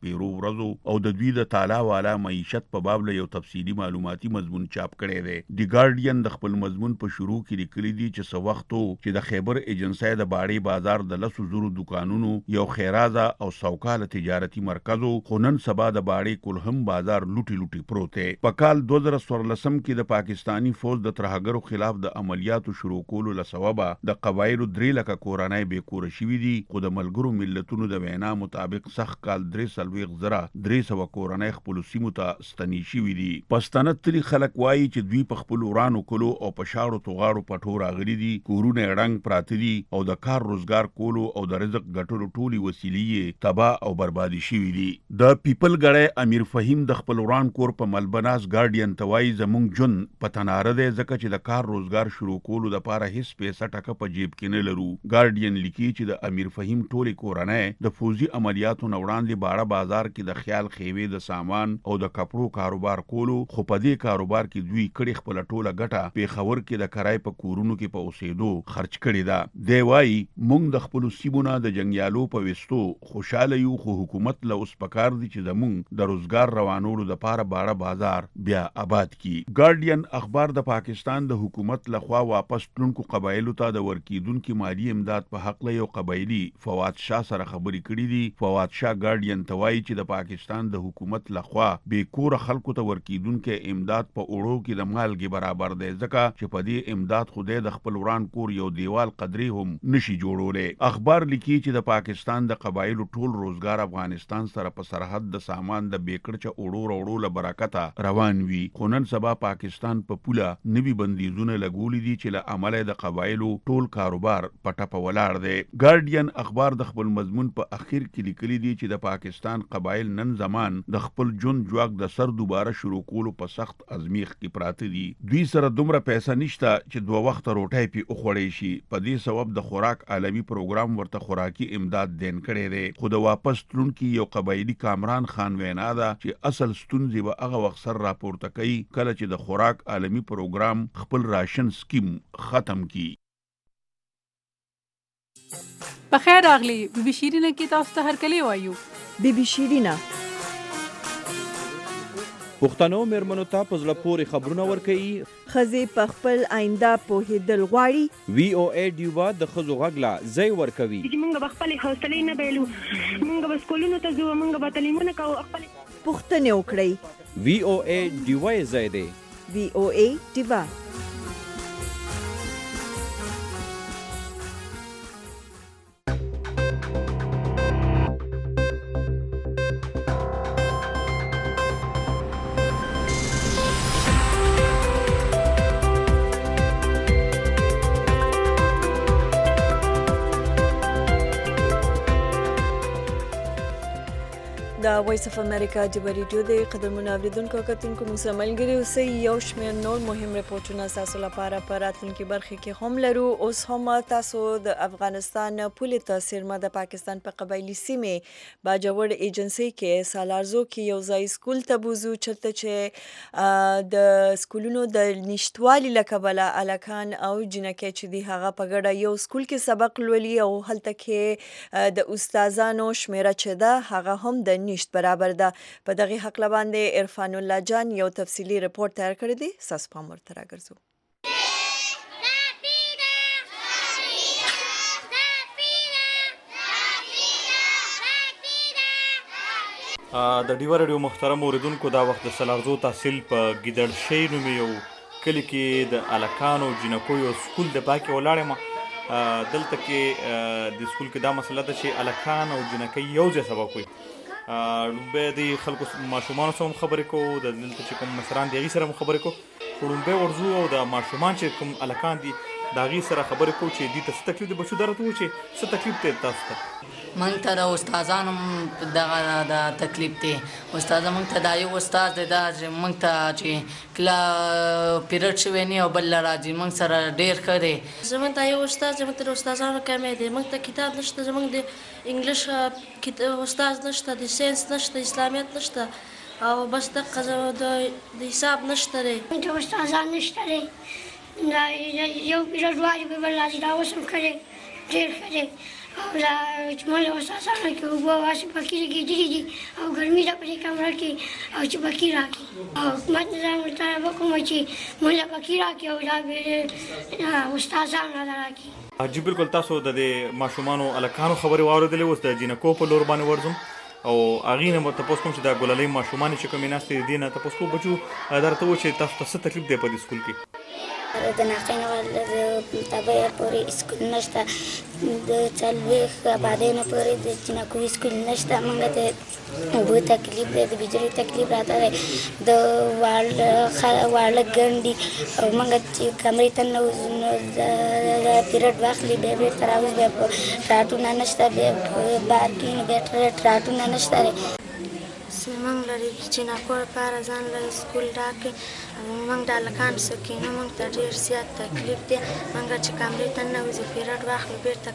سپیرو ورځو او د دوی د تالا والا معیشت په باب له یو تفصیلي معلوماتي مضمون چاپ کړی دی. دی ګارډین د خپل مضمون په شروع کې لیکلي دي چې څه وخت چې د خیبر ایجنسی د باړې بازار د 10,000 دکانونو یو خیرازه او سوکاله تجارتي مرکز خو نن سبا د باړې کلهم بازار لوټي پروت دی. په کال 2014 کې د پاکستانی فوج د ترهګرو خلاف د عملیاتو شروع کولو له سببه د قبایلو 3 لکه کورنۍ بې کوره شوي دي، خو د ملګرو ملتونو د وینا مطابق سخت کال 3,300 کورنۍ خپلو سیمو ته ستنې شوي دي. پښتانه تلي خلک وایي چې دوی په خپلو ورانو کلو او په شاړو توغاړو پټو راغلي دي، کورونه ړنګ پراته دي او د کار روزګار کولو او د رزق ګټلو ټولې وسیلې تباه او بربادي شوي دي. د پیپل غړی امیر فهیم د خپل وران کور په ملبناس ګارډین ته وایي زموږ ژوند په تناره دی ځکه چې د کار روزګار شروع کولو دپاره هیڅ پیسه ټکه په جیب کې نه لرو. ګارډین لیکي چې د امیر فهیم ټولې کورنۍ د فوزي عملیاتو نه وړاندې باړه بازار کې د خیال خیوې د سامان او د کپړو کاروبار کولو، خو په دې کاروبار کې دوی کړي خپله ټوله ګټه پېښور کې د کرای په کورونو کې په اوسېدو خرچ کړې ده. دی وایي موږ د خپلو سیمو نه د جنګیالو په ویستو خوشحاله یو، خو حکومت له اوس پکار دي چې زموږ د روزګار روانولو دپاره باړه بازار بیا آباد کی. ګارډین اخبار د پاکستان د حکومت لخوا واپس تلونکو قبایلو ته د ورکیدونکو مالی امداد په حق له یو قبایلی فواد شاه سره خبرې کړې دي. فواد شاه ګارډین ته وایي چې د پاکستان د حکومت لخوا بې کوره خلکو ته ورکیدونکو امداد په اوړو کې د مالګې برابر دی ځکه چې په دې امداد خدای د خپل وران کور یو دیوال قدرې هم نشي جوړولی. اخبار لیکي چې د پاکستان د قبایلو ټول روزګار افغانستان سره په سرحد د سامان د بیکړچه اوړو وروړو له برکته روان وي، خو نن سبا پاکستان په پوله نوي بندیزونه لګولي دي چې له امله د قبایلو ټول کاروبار په ټپه ولاړ دی. ګارډین اخبار د خپل مضمون په اخر کې لیکلي دي چې د پاکستان قبایل نن زمان د خپل ژوند جواک د سر دوباره شروع کولو په سخت ازمیخ کې پراته دي. دوی سره دومره پیسه نشته چې 2 وخته روټۍ پې وخوړی شي. په دې سبب د خوراک عالمي پروګرام ورته خوراکي امداد دین کړی دی. خو د واپس تلونکي یو قبایلي کامران خان وینا ده چې اصل ستونزې به هغه وخت سر راپورته کوي کله چې د خوراک عالمي پروګرام خپل راشن سکیم ختم کی. بخیر راغلی بی بی شیرینه کې تاسو ته هرکلی وایو. بی بی شیرینه پښتنو مېرمنو ته په زړه پورې خبرونه ورکوي. ښځې په خپل آینده پوهېدل غواړي. وی او ای ډیوا د ښځو غږ له ځای ورکوي. موږ به خپلې حوصلې نه بایلو، موږ به سکولونو ته ځو، موږ به تعلیمونه کوو. پوښتنې وکړئ. وی او ای ډیوا یې ځای دی. وی او ای ډیوا. د وایس اف امریکا ډیوا ریډیو د قدرمنو اوریدونکو کتونکو موږ ملګري اوسئ. یو شمېر نور مهم رپورټونه تاسو لپاره په راتلونکي برخه کې هم لرو. اوس هم تاسو د افغانستان پولې ته څیرمه د پاکستان په قبایلي سیمې باجوړ ایجنسۍ کې سالارزو کې یو ځای سکول ته بوزو چېرته چې د سکولونو د نشتوالي له کبله هلکان او جینکۍ چې دي هغه په ګډه یو سکول کې سبق لولي او هلته کې د استادانو شمیره چې ده هغه هم د نشت برابر ده. په دغه حق باندې عرفان الله جان یو تفصیلی رپورت تیار کړی دی. ساس پام ورته راګرځو. د ډیوا ریډیو محترم اوریدونکو دا وخت د سالارزو تحصیل په ګیدړ شی نومې یو کلي کې د هلکانو جینکو یو سکول د پاکې ولاړ یم. دلته کې د سکول کې دا مسله ده چې هلکان او جینکۍ یو ځای سبق وایي. لومبی د خلکو ماشومانو سره هم خبرې کوو، د دلته چې کوم مشران دي هغوی سره هم خبرې کوو، خو لومبی ورځو او د ماشومان چې کوم هلکان دي د هغوی سره خبرې کوو چې دوی ته څه تکلیف دی. بچو دا راته ووایي چې څه تکلیف دی تاسو ته؟ موږ ته د استادانو دغه د تکلیف دی. استاد موږ ته دا یو استاد دی دا چې موږ ته چې کله پیریډ شوی نه او بل راځي موږ سره ډېر ښه دی. زموږ ته یو استاد زموږ ته د استادانو کمی دی. موږ ته کتاب نشته، زموږ د انګلیش استاد نشته، د ساینس نشته، اسلامیت نشته او بس دغه د حساب نشته دی. موږ ته استادان نشته دی. یو پیریډ وایي بل راځي دا اوس هم کړی ډېر ښه دی او دا چې موږ استادانو کې اوبه واسې پکې لګېدلي دي او ګرمي ده په دې کمره کې او چې پکې راکړي او حکومت نه زه مطالبه کوم چې موږ له پکې راکړي او دا استادان راته راکړي. جی بالکل تاسو د دې ماشومانو هلکانو خبرې واورېدلې، اوس د جینکو په لور باندې ورځم او هغې نه به تپوس کوم چې دا ګلالۍ ماشومانې چې کومې ناستې دي نه تپوس کوم بچو دا راته ووایي چې تاسو ته څه تکلیف دی په دې سکول کې؟ د ناقین تبه پورې سکول نشته، د 40 آبادیو نه پورې د جینکو سکول نشته. موږ ته اوبو تکلیف دی، د بجلي تکلیف راته دی، د واړه ګنډي او موږ چې کمرې ته ننوځو نو پیریډ واخلي بیا بېرته راوځو، بیا ټاټونه نشته، بیا بار کې نو بیا ټاټونه نشته دی. موږ لري جینکو لپاره ځان له سکول راکړي، موږ د هلکان سکینو موږ ته ډېر زیات تکلیف دی. موږ چې کمرې ته ننوځو پیریډ واخلو بېرته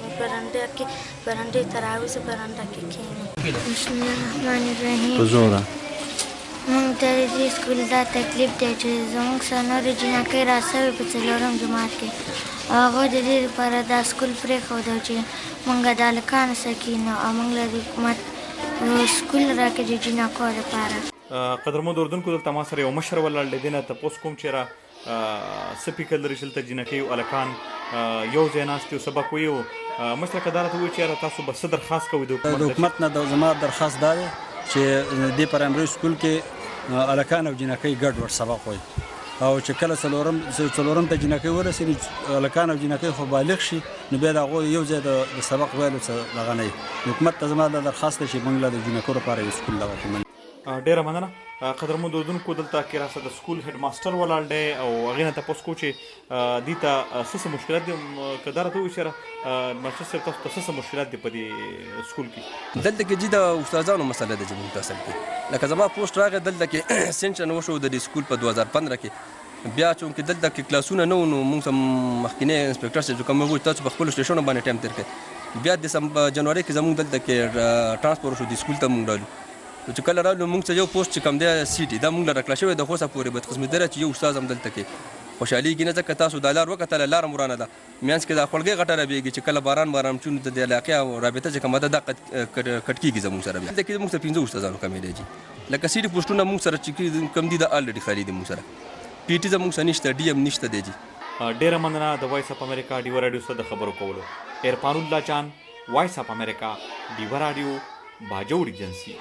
برنډې ته راوځو، برنډه کې کښېنو. بسم الله الرحمن الرحیم. په زوره موږ ته د دې سکول دا تکلیف دی چې زموږ سره نورې جینکۍ راسوي په 4م جماعت کې، هغوی د دې لپاره دا سکول پرېښوده چې موږ د هلکانو سکینو او موږ له حکومت سکول راکړي د جینکو لپاره. قدرمنو اردوونکو دلته ما سره یو مشر ولاړ دی، دې نه تپوس کوم چې را څه فکر لري چې دلته جینکۍ او هلکان یو ځای ناست دي او سبق وایي. مشره که دا راته ووایي چې یاره تاسو به څه درخواست کوئ د حکومت نه؟ زما درخواست دا دی چې دې پرایمري سکول کې هلکان او جینکۍ ګډ وډ سبق وایي او چې کله څلورم ته جینکۍ ورسېږي هلکان او جینکۍ خو بالغ شي نو بیا د هغوی یو ځای د سبق ویلو څه دغه نه وي. حکومت ته زما دا درخواست دی چې موږ له د جینکو لپاره یو سکول دغه کړي. ډیره مننه. قدرمنو اردوونکو دلته کې راسه د سکول هډ ماسټر ولاړ دی او هغې نه تپوس کوو چې دې ته څه مشکلات دي، که دا راته ووایي چې ماسټر صاحب تاسو ته څه مشکلات دي په دې سکول کې؟ دلته کې جي د استادانو مسله ده چې موږ ته اصل کې لکه زما پوسټ راغی دلته کې سینشن وشو د دې سکول په 2015 کې، بیا چونکې دلته کې کلاسونه نه وو نو موږ مخکینی انسپکټر صاحب کوم وایي تاسو په خپلو سټیشنو باندې ټایم تېر کړئ. بیا جنوري کې زموږ دلته کې ټرانسفر وشو د سکول ته موږ رالو، چې کله رالو موږ ته یو پوسټ چې کوم دی سیټي دا موږ له راکړه شوی د خوسه پورې بدقسمتي ده چې یو استاد هم دلته کې خوشحالېږي نه، ځکه تاسو دا لار وکتله لاره مو رانه ده، منځ کې دا خولګۍ غټه رابېږي چې کله باران چون د دې علاقې او رابطه چې کومه ده دا کټ کېږي زموږ سره. بیا دلته کې موږ ته 15 استادانو کمې دی لکه سیټي پوسټونه موږ سره چې کم دي دا الریډي خالي دي موږ سره، پی ټي زموږ سره نشته، ډي ام نشته دی جي. ډیره مننه د وایس اف امریکا ډیوه راډیو سره د خبرو کولو. ارفان الله جان، وایس اف امریکا ډیوه راډیو، باجوړ ایجنسي.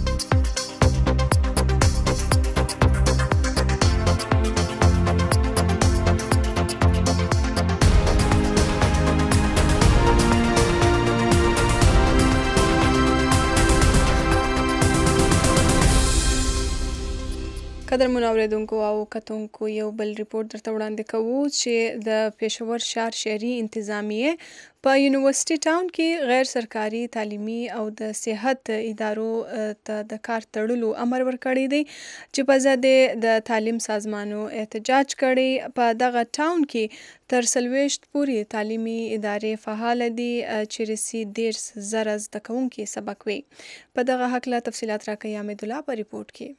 قدرمنو اوریدونکو او کتونکو یو بل ریپورت درته وړاندې کوو چې د پېښور ښار شهري انتظامیې په یونیورسيټي ټاون کې غیر سرکاري تعلیمي او د صحت ادارو ته د کار تړلو امر ورکړی دی چې په ضد د تعلیم سازمانو احتجاج کړی. په دغه ټاون کې تر 40 پورې تعلیمي ادارې فعال دي چې رسي 10,000 زده کوونکي سبق وي. په دغه هکله تفصیلات راکوي حمید الله په ریپورت کې.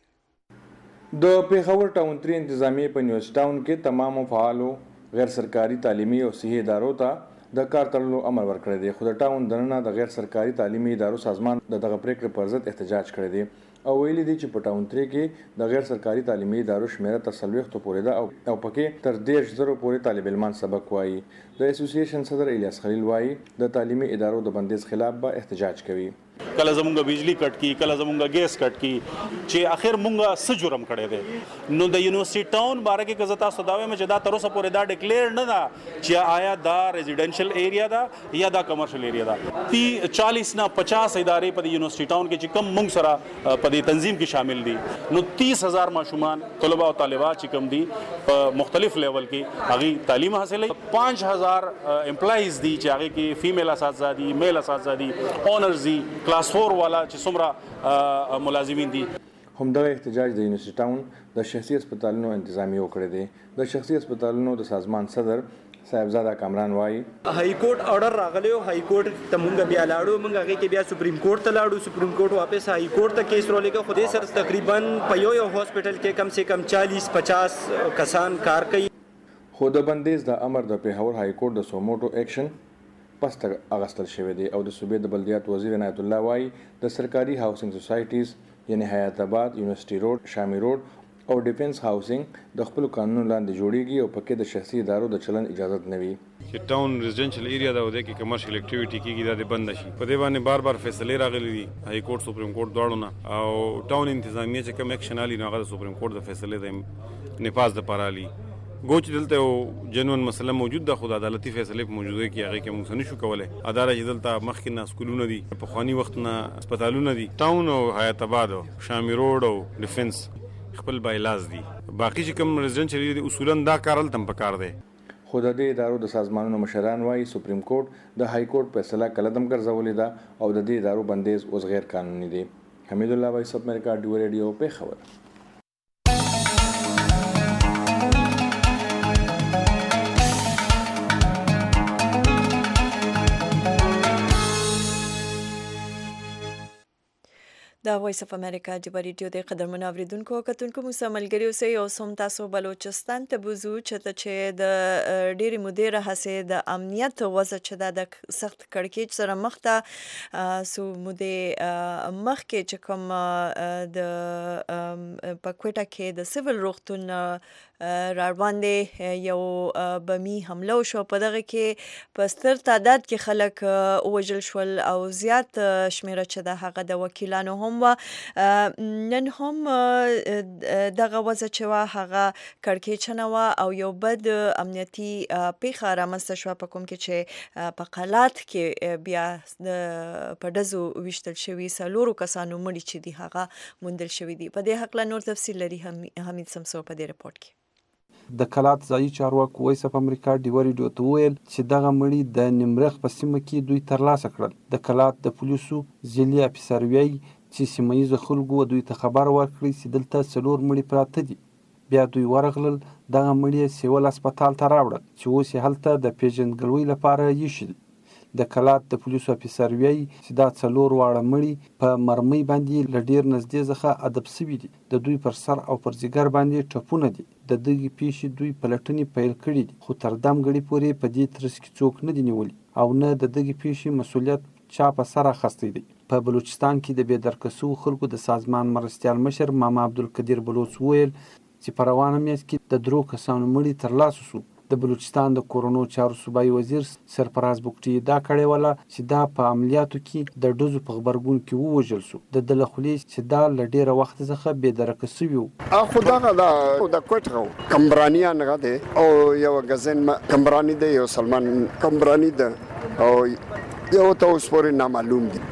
د پېښور ټاون 3 انتظامیې په یونیورسيټي ټاون کې تمامو فعالو غیر سرکاري تعلیمي او صحي ادارو ته د کار تړلو امر ورکړی دی، خو د ټاون دننه د غیر سرکاري تعلیمي ادارو سازمان دغه پریکړې پر ضد احتجاج کړی دی او ویلي دي چې په ټاون 3 کې د غیر سرکاري تعلیمي ادارو شمیره تر 40 پورې ده او پکې تر 10,000 پورې طالب علمان سبق وایي. د اسوسییشن صدر الیاس خلیل وایي د تعلیمي ادارو د بندیز خلاف به احتجاج کوي. کله زمونږ بجلی کټ کی، کله زمونږ ګیس کټ کی، چې اخر مونږه څه جرم کړی دی. نو د یونیورسيټي ټاون باره کې که زه تاسو دا وایم چې دا تر اوسه پورې دا ډکلیئر نه ده چې آیا دا ریزیډنشل ایریا ده یا دا کمرشل ایریا ده. 40 نه 50 ادارې په یونیورسيټي ټاون کې چې کم مونږ سره په دې تنظیم کې شامل دي، نو 30,000 ماشومان طلبه او طالبات چې کم دي په مختلف لیول کې هغه تعلیم حاصلوي. 5,000 امپلایز دي چې هغه کې فیمیل اساتذه دي، میل اساتذه دي، اونرز دي، کلاس 4 والا چې څومره ملازمین دي. همدغه احتجاج د یونیورسيټي ټاون د شخصي هسپتالونو انتظامیه وکړی دی. د شخصي هسپتالونو د سازمان صدر صاحبزاده کامران وایي هائی کورټ اورډر راغلی او هائی کورټ ته مونږ بیا لاړو، مونږ هغه کې بیا سپریم کورټ ته لاړو، سپریم کورټ واپس هائی کورټ ته کیس رولېږه. خو دې سره تقریبا په یو هاسپټل کې کم سے کم 40-50 کسان کار کوي. خو د بندیز د امر د پېښور هائی کورټ د سوموټو ایکشن پس اغستل شوی دی. او د صوبې د بلدیات وزیر عنایت الله وایي د سرکاري هاوسینګ سوسایټیز یعنی حیات آباد، یونیورسيټي روډ، شامي روډ او ډیفنس هاوسینګ د خپل قانون لاندې جوړیږي او پکې د شخصي ادارو د چلن اجازه نه وي. چې ټاون ریزیډنشل ایریا دا ودی کې کمرشل اکټیویټي کیږي دا بند شي. په دې باندې بار فیصله راغلي دي هاي کورټ سپریم کورټ دواړو نه او ټاون انتظامیه چې کوم اکشن علي نه غواړي سپریم کورټ د فیصله د نفاذ د پارالي ګوچ دلته او جنون مسله موجود ده. خو عدالتي فیصله په موجوده کې هغه کې موږ نشو کولای. اداره چې دلته مخکې نه سکولونه دي، په خواني وخت نه هسپتالونه دي، ټاون او حیات آباد او شامي روډ او ډیفنس خپل بایلاز دي. باقي چې کوم ریزیډنشل دي اصولا دا کارل تم پکار دی. خو د دې ادارو د سازمانونو مشران وایي سپریم کورټ د های کورټ فیصله کلدم ګرځولې ده او د دې ادارو بندیز اوس غیر قانوني دی. حمید الله وایس اف امریکا ډیو ریډیو په خبر. دا وایس اف امریکا جبا ریډیو د قدرمن اوریدونکو کتونکو مسملګری اوسئ او سم تاسو بلوچستان ته بوزو چې د ډېری مودې راهسې د امنیت وضع چې د سخت کړکېچ سره مخ ته سو مودې مخکې چې کوم د پکوټه کې د سیویل روغتون راوړاندې یو بمی حمله وشو. په دغه کې په ستر تعداد کې خلک وژل شول او زیات شمیره چې د هغه د وکیلانو هم نن هم دغه وضع چې وا هغه کړکېچنه وا او یو بد امنیتي پیښه رامنځته شوه په کوم کې چې په قلات کې بیا په ډزو ویشتل شوي 4 کسانو مړي چې دي هغه موندل شوي دي. په دې حق له نور تفصیل لري حمید سمسور په دې رپورت کې. د کلات ځایي چارواکو وایس اف امریکا ډیو ریډیو ته وویل چې دغه مړي د نیمرخ په سیمه کې دوی ترلاسه کړل. د کلات د پولیسو ځلي افسر وایي چې سیمه ییزو خلکو دوی ته خبر ورکړی چې دلته 4 مړي پراته دي. بیا دوی ورغلل دغه مړي سیول هسپتال ته راوړل چې اوس یې هلته د پیژندګلوۍ لپاره ایښي دي. د کلات د پولیسو افسر وایي چې دا 4 واړه مړي په مرمۍ باندې له ډېر نږدې څخه ادب سوي دي. د دوی پر سر او پر ځیګر باندې ټپونه دي. د دغې پیښې دوی پلټنې پیل کړي دي خو تر دم ګړي پورې په دې ترڅ کې څوک نه دي نیولي او نه د دغې پیښې مسؤلیت چا په سر اخیستی دی. په بلوچستان کې د بې درکسو خلکو د سازمان مرستیال مشر ماما عبدالقدیر بلوچ وویل چې په روانه میاشت کې د 3 کسانو مړي ترلاسه شو. د بلوچستان د کورونو چارو صوبایي وزیر سرفراز بوکټي دا کړې ولا چې دا په عملیاتو کې د ډزو په خبرګون کې ووژل شو. د دلخلي چې دا ل ډیره وخت څخه بې درکه سوي وو. اخو دا د کوټو کمبرانیان غده او یو غزن کمبرانی دی یو سلمان کمبرانی ده او یو ته اوس پورې نامعلوم دي.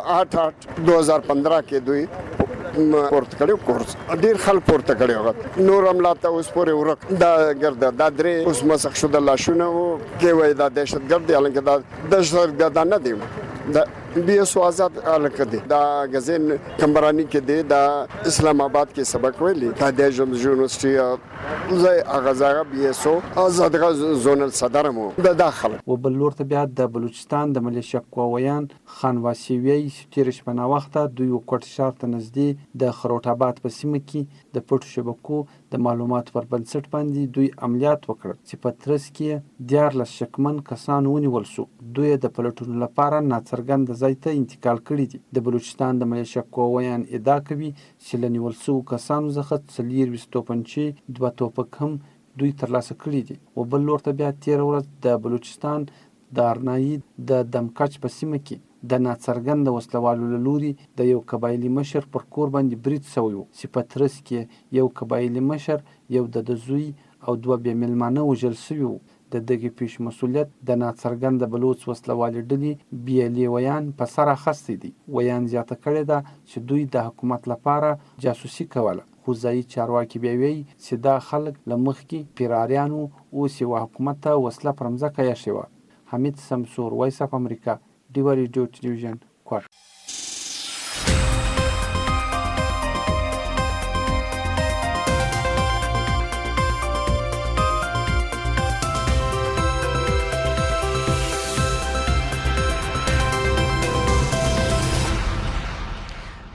8/8/2015 کې دوی پورت کړو کورس ډیر خلک پورته کړو نور عملاته اوس پورې ورک دا ګرځا دا درې اوس مسخ شو د لاشونه کې وای دا دهشتګرد الانکه دا دهشتګرد نه دی دا بیا سو آزاد الکه دی دا غزن کمبرانی کې دی دا اسلام آباد کې سبق ویلي دا د یونیورسيټي زای اغازغه بیا سو آزاد زونل صدر مو د داخله و بل لور ته بیا د بلوچستان د ملیشیا قواویان خان واسیوی تیرش په وخته دوی وکټ شارت نږدې د خروټ آباد په سیمه کې د پټو شبکو د معلومات پر بنسټ باندې دوی عملیات وکړ چې په ترڅ کې 14 شکمن کسان ونیول شو. دوی د پلټونو لپاره ناڅرګند ځای ته انتقال کړي دي. د بلوچستان د ملیشیا قواویان ادعا کوي چې لنیول شو کسانو څخه 24 توپنچې 2 توپک هم دوی ترلاسه کړي دي. و بل لور ته بیا 13 ورځ د بلوچستان د ارنایي د دمکچ په سیمه کې د ناڅرګند وسلوالو له لوري د یو قبایلي مشر پر کور باندې برید شوی و چې په ترڅ کې یو قبایلي مشر یو د زوی او 2 بیا مېلمانه وژل شوي وو. د دغې پیښې مسؤلیت د ناڅرګنده بلوچ وسلوالې ډلې بیلي ویان په سر اخیستی دی. ویان زیاته کړې ده چې دوی د حکومت لپاره جاسوسي کوله خو ځایي چارواکي بیا وایي چې دا خلک له مخکې پیراریانو اوس یوه حکومت ته وسله پر مځکه ایښې وه. حمید سمسور وایس اف امریکا ډیو ریډیو ټلویزیون کوټ.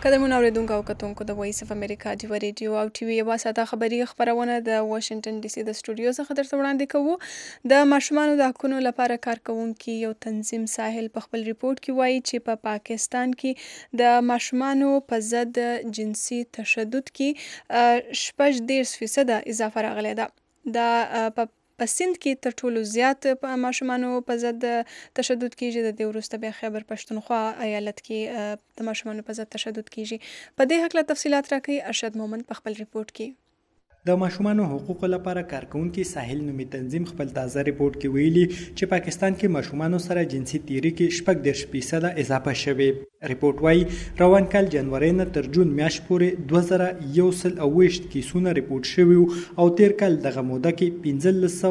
قدرمن اوریدونکو او کتونکو د وایس اف امریکا د ریډیو او ټي وي یو ساده خبری خبرونه د واشنگټن ډي سي د سټوډیو څخه درته وړاندې کوو. د ماشومانو د حقونو لپاره کارکونکي یو تنظیم ساحل په خپل ریپورت کې وایي چې په پاکستان کې د ماشومانو په ضد جنسي تشدد کې 14% اضافه راغلی ده. د په سند کې تر ټولو زیات په ماشومانو په ضد تشدد کیږي. د دې وروسته بیا خیبر پښتونخوا ایالت کې د ماشومانو په ضد تشدد کیږي. په دې هکله تفصیلات راکوي ارشد مومند په خپل ریپورت کې. د ماشومانو حقوقو لپاره کارکونکي ساحل نومي تنظیم خپل تازه ریپورت کې ویلي چې پاکستان کې ماشومانو سره جنسي تیری کې 14% اضافه شوی. ریپورت وايي روان کال جنوري نه تر جون میاشت پورې 2128 کیسونه ریپورت شوي او تیر کال دغه موده کې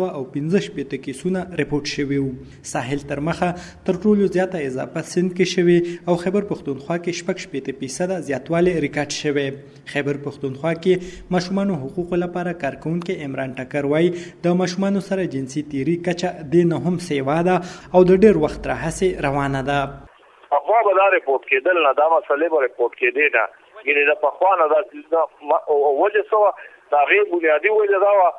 1515 کیسونه ریپورت شوي. ساحل تر مخه تر ټولو زیاته اضافه سند کې شوي او خیبر پښتونخوا کې 14% زیاتوالی ریکارډ شوی. خیبر پښتونخوا کې ماشومانو حقوقو لپاره کارکونکي عمران ټکر وايي د ماشومانو سره جنسي تیری کچه د نه هم سیوا ده او د ډیر وخت راهیسې روانه ده. اخوا به دا ریپورت کېدل نه، دا مسلې به ریپورت کېدې نه. یعنې د پخوا نه دا وجه څه وه؟ د هغې بنیادي وجه دا وه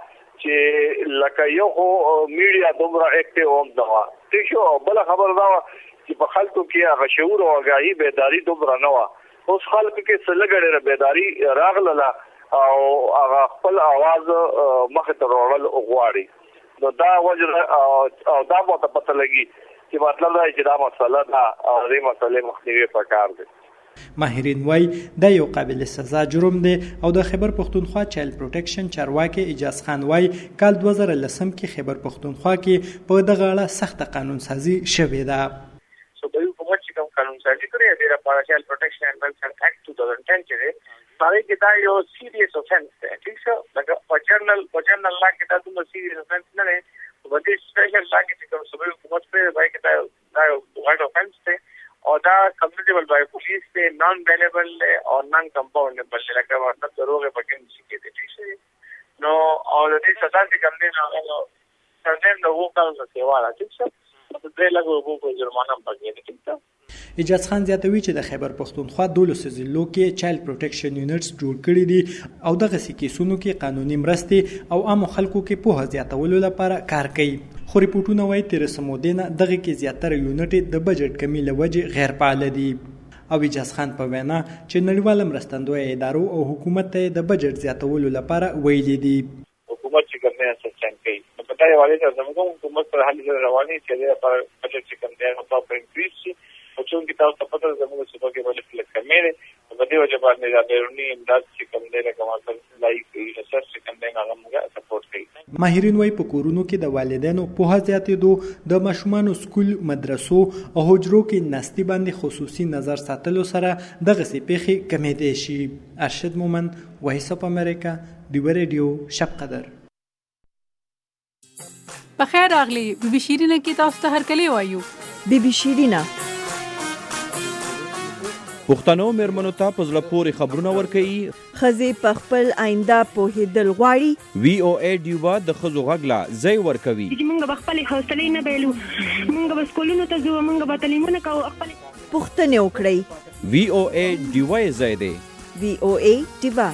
چې لکه یو خو میډیا دومره اکټیو هم نه وه. ټیک شو. بله خبره دا وه چې په خلکو کې هغه شعور او آګاهي بیداري دومره نه وه. اوس خلکو کې څه لږه ډېره بیداري راغله او هغه خپل اواز مخې ته راوړل غواړي. نو دا وجه او دا به ته پته لګي چې مطلب دا چې دا مسله ده او دې مسلې مخنیوي پکار دی. ماهرین وای دا یو قابل سزا جرم دی او د خیبر پښتونخوا چایلډ پروټیکشن چارواکي اجاز خان وای کال 2010 کې خیبر پښتونخوا کې په دغه اړه سخت قانون سازي شوې ده. صوبایي حکومت چې کوم قانون سازي کړی دی د چایلډ پروټیکشن اینڈ ویلفیر ایکټ 2010 کې هغه کې دا یو سیریس اوفنس دی. ٹھیک شو. لکه په جنرال لا کې دا دومره سیریس اوفنس نه دی. په دې سپیشل لا کې چې کوم صوبایي حکومت په وایي کې دا یو وايډ اوفنس دی او دا کمیونیټیبل بای پولیس دی، نان ویلیبل دی او نان کمپاونډیبل دی. لکه مطلب دروغه پکې نشي کېدی. ٹھیک شو. نو او د دې سزا چې کوم دی نو څنګه نو وکړل نو سیوا را. ٹھیک شو. په دې لګو وګورئ جرمانه پکې دی. ٹھیک شو. اجاز خان زیاتوي چې د خیبر پښتونخوا 12 ضلعو کې چایلډ پروټیکشن یونټس جوړ کړي دي او دغه کیسونو کې قانوني مرستې او عام خلکو کې پوهه زیاتولو لپاره کار کوي. خو ریپورتونه وايي تر سمودینه دغه کې زیاتره یونټ د بجټ کمی له وجې غیر فعال دي. او اجاز خان په وینا چې نړیوال مرستندوی ادارو او حکومت ته د بجټ زیاتولو لپاره ویلي دي. حکومت چې کومه اسسټنټ کوي نو په دې حواله سره زموږ حکومت پر حل رواني چې د بجټ چې کوم دی نو په انکریز شي او چې تاسو ته پته زموږ صوبه کې ولې فلک کمې ده په دې وجه باندې دا بیرونی امداد چې کوم دی لکه مثلا لایک ریسرچ چې کوم دی هغه موږ سپورټ کوي. ماهرین وايي په کورونو کې د والدینو پوهه زیاتېدو د ماشومانو سکول مدرسو او حجرو کې نستي باندې خصوصي نظر ساتلو سره دغه سي پیخي کمېدې شي. ارشد مومند وایس اف امریکا دی ریډیو شب قدر. بخیر راغلی بی بی شیرینه کې تاسو ته هرکلی وایو. بی بی شیرینه پښتنو میرمنو ته په زړه پورې خبرونه ورکوي. ښځې په خپل آینده پوهېدل غواړي. وی او ای ډیوبا د ښځو غږ لا ځای ورکوي. چې موږ به خپلې حوصلې نه بایلو، موږ به سکولونو ته ځو، موږ به تعلیمونه کوو، خپلې پوښتنې وکړئ. وی او ای ډیوبا یې ځای دی. وی او ای ډیوبا.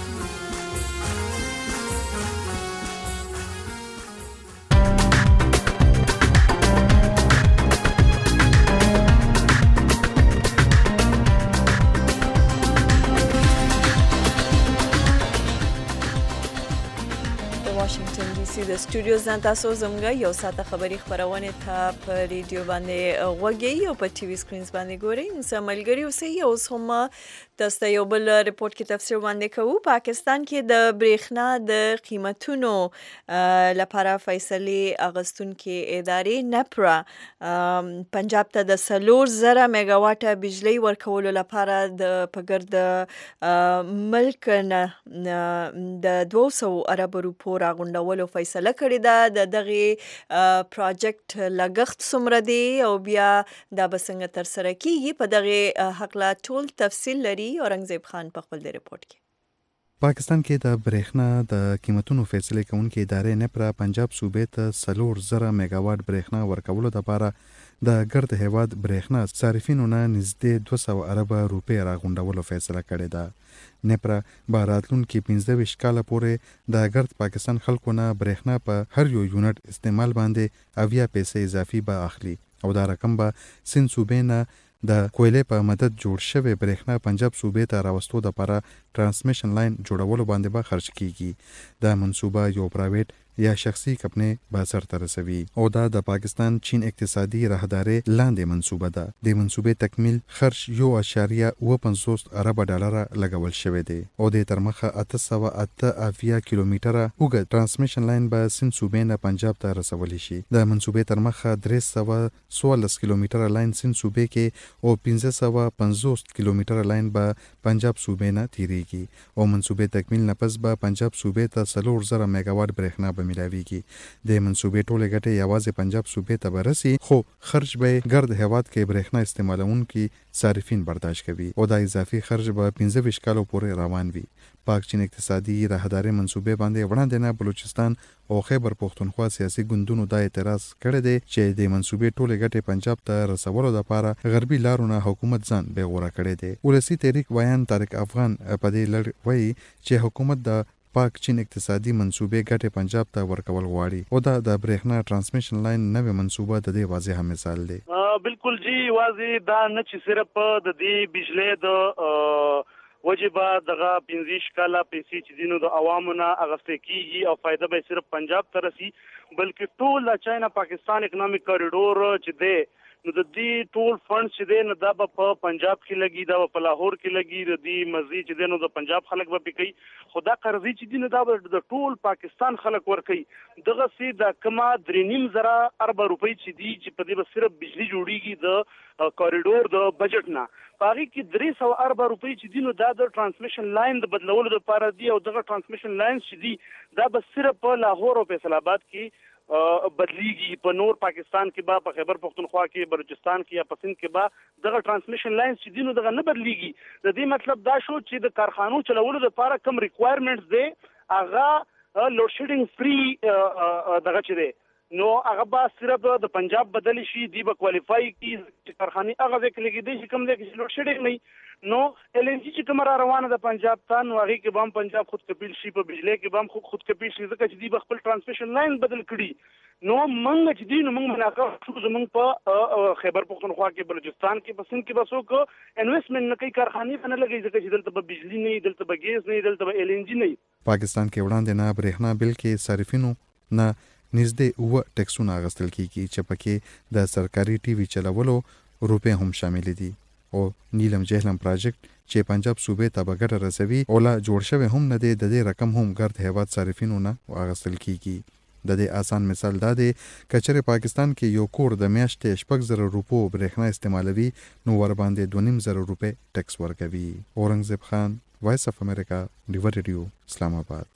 د سټوډیوز نه تاسو زموږ یو ساعته خبری خبرونه ته په ریډیو باندې غوږی او په ټي وي سکرینز باندې ګورئ. موږ ملګری اوسئ. اوس هم تاسو یو بل ریپورت کې تفسیر باندې کوو. پاکستان کې د برېښنا د قیمتونو لپاره فیصله اغستونکو ادارې نپرا پنجاب ته د 4000 میگا واټه بجلی ورکولو لپاره د پګرد ملک نه د 200 ارب روپو راغونډولو فیصله کړې ده. د دغه پروجیکټ لګښت څومره دی او بیا دا به څنګه ترسره کیږي په دغه حق لا ټول تفصیل لري اورنګزیب خان په خپل ریپورت کې. پاکستان کې د برېښنا د قیمتونو فیصله کوونکې ادارې نپرا پنجاب صوبې ته 4000 میگاواټ برېښنا ورکولو لپاره د ګرد هیواد برېښنا صارفینو نه نږدې 200 ارب روپۍ راغونډولو فیصله کړې ده. نپرا به راتلونکي 15 کاله پورې د ګرد پاکستان خلکو نه برېښنا په هر یو یونټ استعمال باندې 80 پیسې اضافي به اخلي او دا رقم به سند صوبې نه د کویلې په مدد جوړ شوی برېښنا پنجاب صوبې ته راوستو لپاره ترانسمیشن لاین جوړولو باندې به خرج کیږي. دا منصوبه یو پرایویټ یا شخصي کمپنۍ به سرته رسوي او دا د پاکستان چین اقتصادي راهداري لاندې منصوبه ده. د منصوبې تکمیل خرج 1.55 ارب ډالر لګول شوی دی او د ترمخه 808 کیلومتره اوږد ترانسمیشن لاین به سند صوبې نه پنجاب ته رسول شي. د منصوبې ترمخه 314 کیلومتره لاین سند صوبې کې او 550 کیلومتره لاین به پنجاب صوبې نه تیریږي او منصوبې تکمیل نه پس به پنجاب صوبې ته 4000 میگاواټ برېښنا ملاویږي. د منصوبې ټوله ګټه یوازې پنجاب صوبې ته برسي خو خرج به ګرد هیواد کې برېښنا استعمالونکي صارفین برداشت کوي او دا اضافي خرج به 15 کالو پورې روان وي. پاک چین اقتصادي راهداري منصوبې باندې وړاندې نه بلوچستان او خیبر پښتونخوا سیاسي ګوندونو دا اعتراض کړی دی چې د منصوبې ټوله ګټه پنجاب ته رسولو لپاره غربي لارونه حکومت ځان به غوړه کړی دی. ولسی تحریک ویان طارق افغان په دې لړ وایي چې حکومت د پاک چین اقتصادي منصوبې ګټه پنجاب ته ورکول غواړي او دا د برېښنا ترانسمیشن لاین نوې منصوبه د دې واضح مثال دی. بالکل جی واضح دا نه چې صرف د دې بجلی د وجبه دغه 15 کاله پیسې چې دینو د عوامو نه اغستې کیږي او فائدہ به صرف پنجاب ته رسی بلکې ټول چاینا پاکستان اکنامک کوریډور چې دی نو د دې ټول فند چې دی نو دا په پنجاب کې لګي دا په لاهور کې لګي د دې مزي چې دی نو د پنجاب خلک به پکې خدا قرضې چې دی نو دا د ټول پاکستان خلک ورکي دغه سي د کما 3.5 ارب روپۍ چې دی چې په دې به صرف بجلی جوړیږي د کوریډور د بجټ نه پاره کې 300 ارب روپۍ چې دی نو دا د ترانسمیشن لاین د بدلولو لپاره دی او دغه ترانسمیشن لاین چې دی دا به صرف په لاهور او فیصل آباد کې بدلیږي په نور پاکستان کې با په خیبر پختونخوا کې بلوچستان کې یا پسند کې با دغه ترانسمیشن لاینز چې دینو دغه نه بدلیږي. د دې مطلب دا شو چې د کارخانو چلولو لپاره کم ریکوایرمنټس دی هغه لوډ شیډینګ فری دغه چې دی نو هغه با صرف د پنجاب بدل شي دی به کوالیفای کی چې کارخانه هغه وکړي کې دي چې کم دی چې لوډ شیډینګ نه نو ال ان جی چې کوم را روانه د پنجاب ته نو هغه کې بم پنجاب خود کپیل شي په بجلی کې بم خود کپیل شي ځکه چې دی خپل ترانسمیشن لاین بدل کړي نو موږ چې دی نو موږ مناقشه شو زموږ په خیبر پختونخوا کې بلوچستان کې پسند کې بسو کو انویسټمنټ نه کوي کارخانه نه لګي ځکه چې دلته به بجلی نه دلته به ګیس نه دلته به ال ان جی نه. پاکستان کې وړاندې نه برېښنا بل کې صارفینو نه نږدې 9 ټیکسونه اخیستل کیږي چې پکې د سرکاري ټي وي چلولو روپې هم شامل دي او نیلم جهلم پروجیکټ چې پنجاب صوبې ته به ګټه رسوي او لا جوړ شوی هم نه دی د دې رقم هم ګرد هیواد صارفینو نه اخیستل کیږي. د دې آسان مثال دا دی کچره پاکستان کې یو کور د میاشتې 6000 روپو برېښنا استعمالوي نو ور باندې 2500 روپې ټیکس ورکوي. اورنګزیب خان وایس اف امریکا ډیور ریډیو اسلام آباد.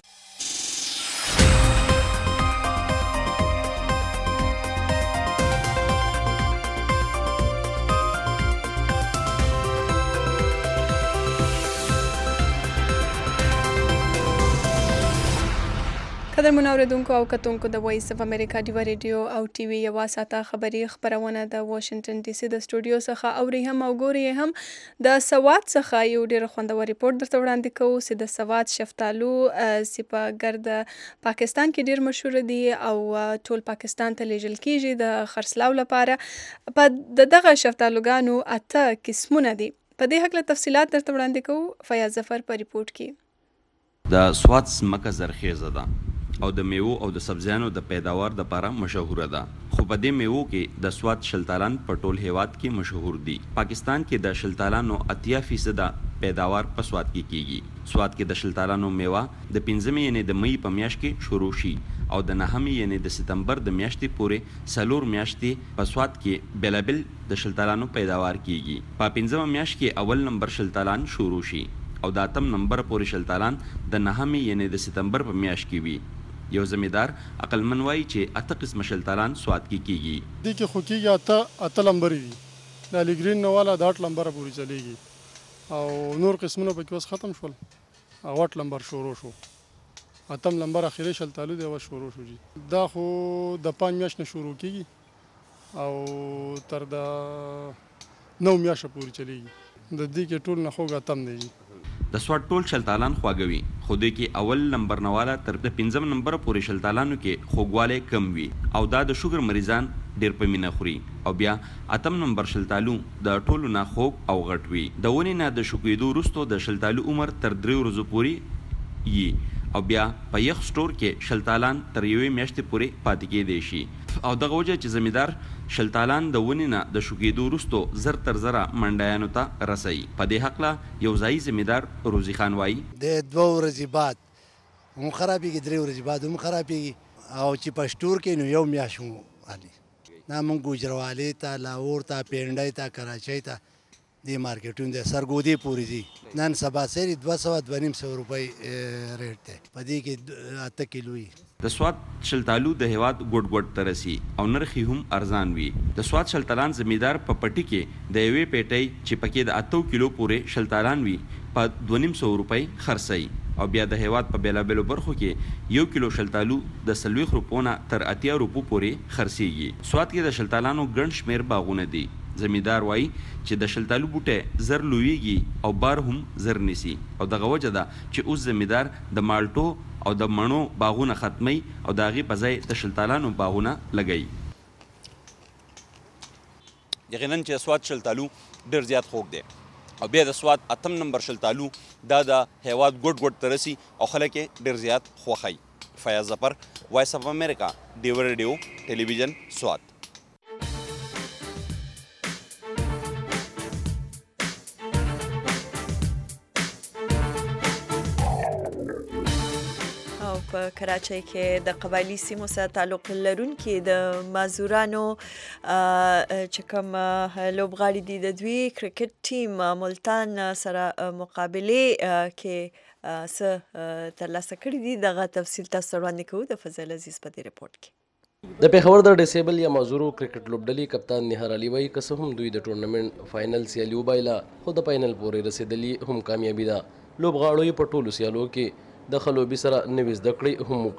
قدر منوردونکو او کتونکو د وایس اف امریکا ډیو ریډیو او ټي وي یو ساته خبري خبرونه د واشنگټن ډي سي د سټوډیو څخه اوري هم او ګوري هم د سواد څخه یو ډیر خوندور ریپورت درته وړاندې کوو چې د سواد شفتالو سپا ګرد پاکستان کې ډیر مشهور دي او ټول پاکستان ته لیږل کیږي د خرڅلاو لپاره. په دغه شفتالوګانو 8 قسمونه دي. په دې حق له تفصيلات درته وړاندې کوو. فیاض ظفر په ریپورت کې. د سواد سمکه زرخیزه ده او د میوو او د سبزیانو د پیداوار د لپاره مشهوره ده خو په دې میوو کې د سواد شلتالان په ټول هیواد کې مشهور دي. پاکستان کې د شلتالانو 80% پیداوار په سواد کې کیږي. سواد کې د شلتالانو میوه د 15 یعنی د مئی په میاشت کې شروع شي او د 9 یعنی د سپتمبر د میاشتې پورې سلور میاشتې په سواد کې بلابل د شلتالانو پیداوار کیږي. په 15 میاشت کې اول نمبر شلتالان شروع شي او د 8 نمبر پورې شلتالان د 9 یعنی د سپتمبر په میاشت کې وي. یو زمیدار عقلمن وایي چې 8 قسم شلتالان سواد کې کیږي. دې کې خو کېږي 8 لمبر وي د لیګرین نو والا د 8 لمبر پورې چلیږي او نور قسمونه پکې اوس ختم شول اوټ لمبر شروع شو اتم لمبر اخیری شلتالو دی و شروع شو جی دا خو د 5 میاشت نه شروع کیږي او تر د 9 میاشت پورې چلیږي د دې کې ټول نه خوګه تم دی د سواد ټول شلتالان خواږوي خو د کې اول نمبر نواله تر د 5م نمبر پورې شلتالانو کې خوګواله کم وي او دا د شوګر مریضان ډیر په مینه خوري او بیا اتم نمبر شلتالو د ټولو نه خوګ او غټ وي د ونې نه د شوکېدو وروسته د شلتالو عمر تر 3 ورځې پورې وي او بیا په یخ سټور کې شلتالان تر 1 میاشتې پورې پاتې کېدی شي او دغه وجه چې زمیدار شلتالان د ونې نه د شوکېدو وروسته زر تر زره منډیانو ته رسوي په دې هکله یو ځایي زمیدار روزي خان وایي د 2 ورځې بعد هم خرابېږي 3 ورځې بعد هم خرابېږي او چې په سټور کې نو 1 میاشت هم علي نه موږ ګوجروالې ته لاهور ته پینډۍ ته کراچۍ ته دې مارکیټونو د سرګودي پورې دي نن سبا سری 200-250 روپۍ ریټ دی په دې کې 8 کیلو وي د سواد شلتالو د هیواد ګډ ګډ ترسي او نرخي هم ارزان وي د سواد شلتالان زمیدار په پټي کې د یوې پیټۍ چې پکې د 8 کیلو پورې شلتالان وي په 250 روپۍ خرڅي او بیا د هیواد په بیلابیلو برخو کې 1 کیلو شلتالو د 40 روپو نه تر 80 روپو پورې خرڅيږي سواد کې د شلتالانو ګڼ شمیر باغونه دي زمیدار وایي چې د شلتالو بوټه زر لویږي او بار هم زر نسی او دغه وجه ده چې اوس زمیدار د مالټو او د مڼو باغونه ختمي او د هغې په ځای د شلتالانو باغونه لګوي یقینا چې سواد شلتالو ډېر زیات خوږ دی او بیا د سواد 8 نمبر شلتالو دا د هیواد ګډ ګډ ترسي او خلک یې ډېر زیات خوښوي فیاض ظفر وایس اف امریکا ډیور ریډیو ټلویزیون سواد په کراچۍ کې د قبایلي سیمو سره تعلق لرونکي د مازورانو چې کوم لوبغاړي دي د دوی کرکټ ټیم ملتان سره مقابله کې څه ترلاسه کړي دي دغه تفصیل تاسو وړاندې کوو د فضل عزیز په دې رپورت کې د پیښور د ډیسیبل یا معذورو کرکټ لوبډلې کپتان نهار علي وایي که څه هم دوی د ټورنمنټ فائنل سیالي وبایله خو د فائنل پورې رسېدلي هم کامیابي ده لوبغاړو یې په ټولو سیالو کې د خلوبي سره نوې زده کړې هم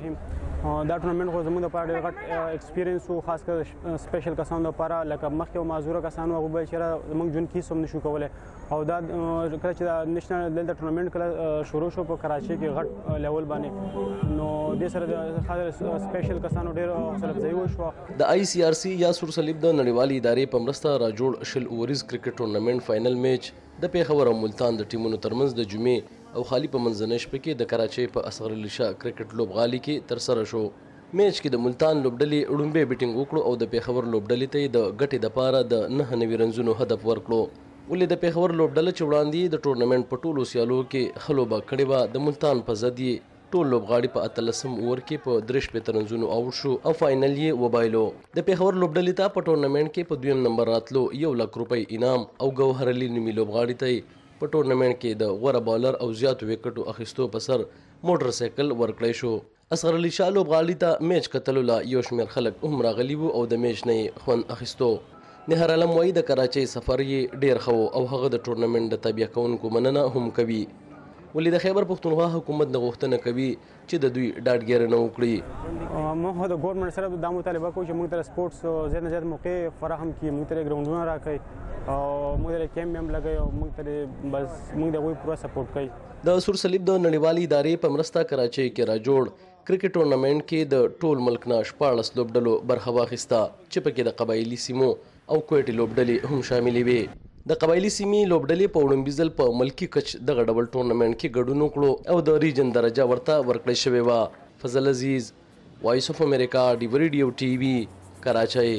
وکړې دا ټورنمنټ خو زموږ لپاره ډېر غټ ایکسپیرینس و خاص کر سپیشل کسانو لپاره لکه مخکې معذوره کسانو هغوی به چېرې زموږ ژوند کې هم نشو کولی او دا کله چې دا نیشنل دلته ټورنمنټ کله شروع شو په کراچۍ کې غټ لیول باندې نو دې سره د خاص سپیشل کسانو ډېر حوصله افزایي وشوه د آی سی آر سی یا سور صلیب د نړیوالې ادارې په مرسته راجوړ شل اووریز کرکټ ټورنمنټ فائنل میچ د پیښور او ملتان د ټیمونو ترمنځ د جمعې او خالی په منځنۍ شپه کې د کراچۍ په اصغر علي شاه کرکټ لوبغالي کې ترسره شو میچ کې د ملتان لوبډلې وړومبی بیټینګ وکړو او د پیښور لوبډلې ته د ګټې دپاره د 9 رنزونو هدف ورکړو ولې د پیښور لوبډله چې وړاندې د ټورنمنټ په ټولو سیالو کې ښه لوبه کړې وه د ملتان په ضد یې ټول لوبغاړي په 18 اوور کې په 3 رنزونو آوټ شو او فائنل یې وبایلو د پیښور لوبډلې ته په ټورنمنټ کې په 2م نمبر راتلو 1 لک روپۍ انعام او ګوهر علي نومي لوبغاړي ته په ټورنمنټ کې د غوره بالر او زیاتو وکټو اخیستو په سر موټر سایکل ورکړی شو اصغر علي شاه لوبغاړي ته میچ کتلو لا یو شمېر خلک هم راغلي وو او د میچ نه یې خوند اخیستو نهار علم وایي د کراچۍ سفر یې ډېر ښه و او هغه د ټورنمنټ د تابع کوونکو مننه هم کوي ولې د خیبر پښتونخوا حکومت نه غوښتنه کوي چې د دوی ډاډګیرنه وکړي موږ د ګورنمنټ سره دا مطالبه کوو چې موږ ته سپورټس زیات نه زیات موقع فراهم کړي موږ ته ګراوندونه راکړي او موږ ته کیمپ هم لګوي او موږ ته بس موږ د هغوی پوره سپورټ کوي د سور صلیب د نړیوالې ادارې په مرسته کراچۍ کې راجوړ کرکټ ټورنمنټ کې د ټول ملک نه 14 لوبډلو برخه واخیسته چې پکې د قبایلي سیمو او کوټې لوبډلې هم شاملې وې د قبایلي سیمې لوبډلې په وړومبي ځل په ملکي کچ دغه ډبل ټورنمنټ کې ګډون وکړو او د ریجن درجه ورته ورکړی شوې وه فضل عزیز وایس اف امریکا ډیور ریډیو ټي وي کراچۍ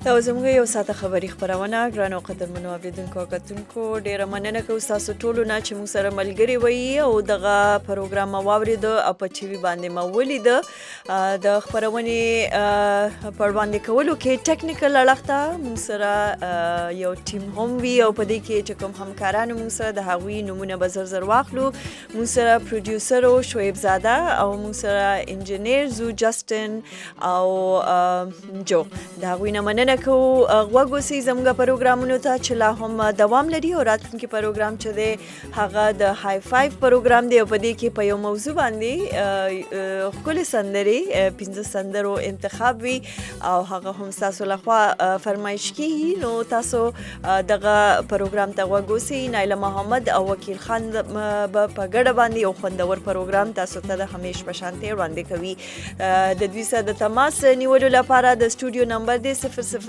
دا زموږ یو ساعته خبري خبرونه ګرانو قدرمنو اوریدونکو کتونکو ډیره مننه کوم تاسو ټولو نه چې موږ سره ملګري وي او دغه پروګرام واورید او په ټي وي باندې مو ولید د خبرونه پر باندې کولو کې ټیکنیکل اړخته موږ سره یو ټیم هم وی او په دې کې چې کوم همکارانو موږ سره د هغوی نمونه به زر واخلو موږ سره پروډوسر او شعیب زاده او موږ سره انجینیر زو جسټن او جو دا هغوی نه مننه کوو غوږ اوسئ زموږ پروګرامونو ته چې لا هم دوام لري او راتلونکي پروګرام چې دی هغه د های فایو پروګرام دی او په دې کې په یو موضوع باندې ښکلې سندرې 15 سندرو انتخاب وي او هغه هم ستاسو لخوا فرمایش کیږي نو تاسو دغه پروګرام ته غوږ اوسئ نایله محمد او وکیل خان په ګډه باندې یو خوندور پروګرام تاسو ته د همیش په شانتي وړاندې کوي د دوی سره د تماس نیولو لپاره د سټوډیو نمبر دی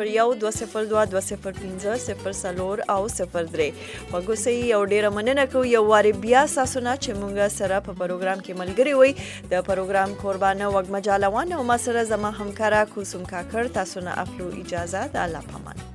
001-202-205-0 او 03 وګورئ او ډیره مننه کوم یو واری بیا تاسو نه چې مونږ سره په پروګرام کې ملګری وي د پروګرام قربانه وګ مجالوان او ما سره زما همکارا کوسوم کاکړ تاسو نه اخلو اجازه د الله پامان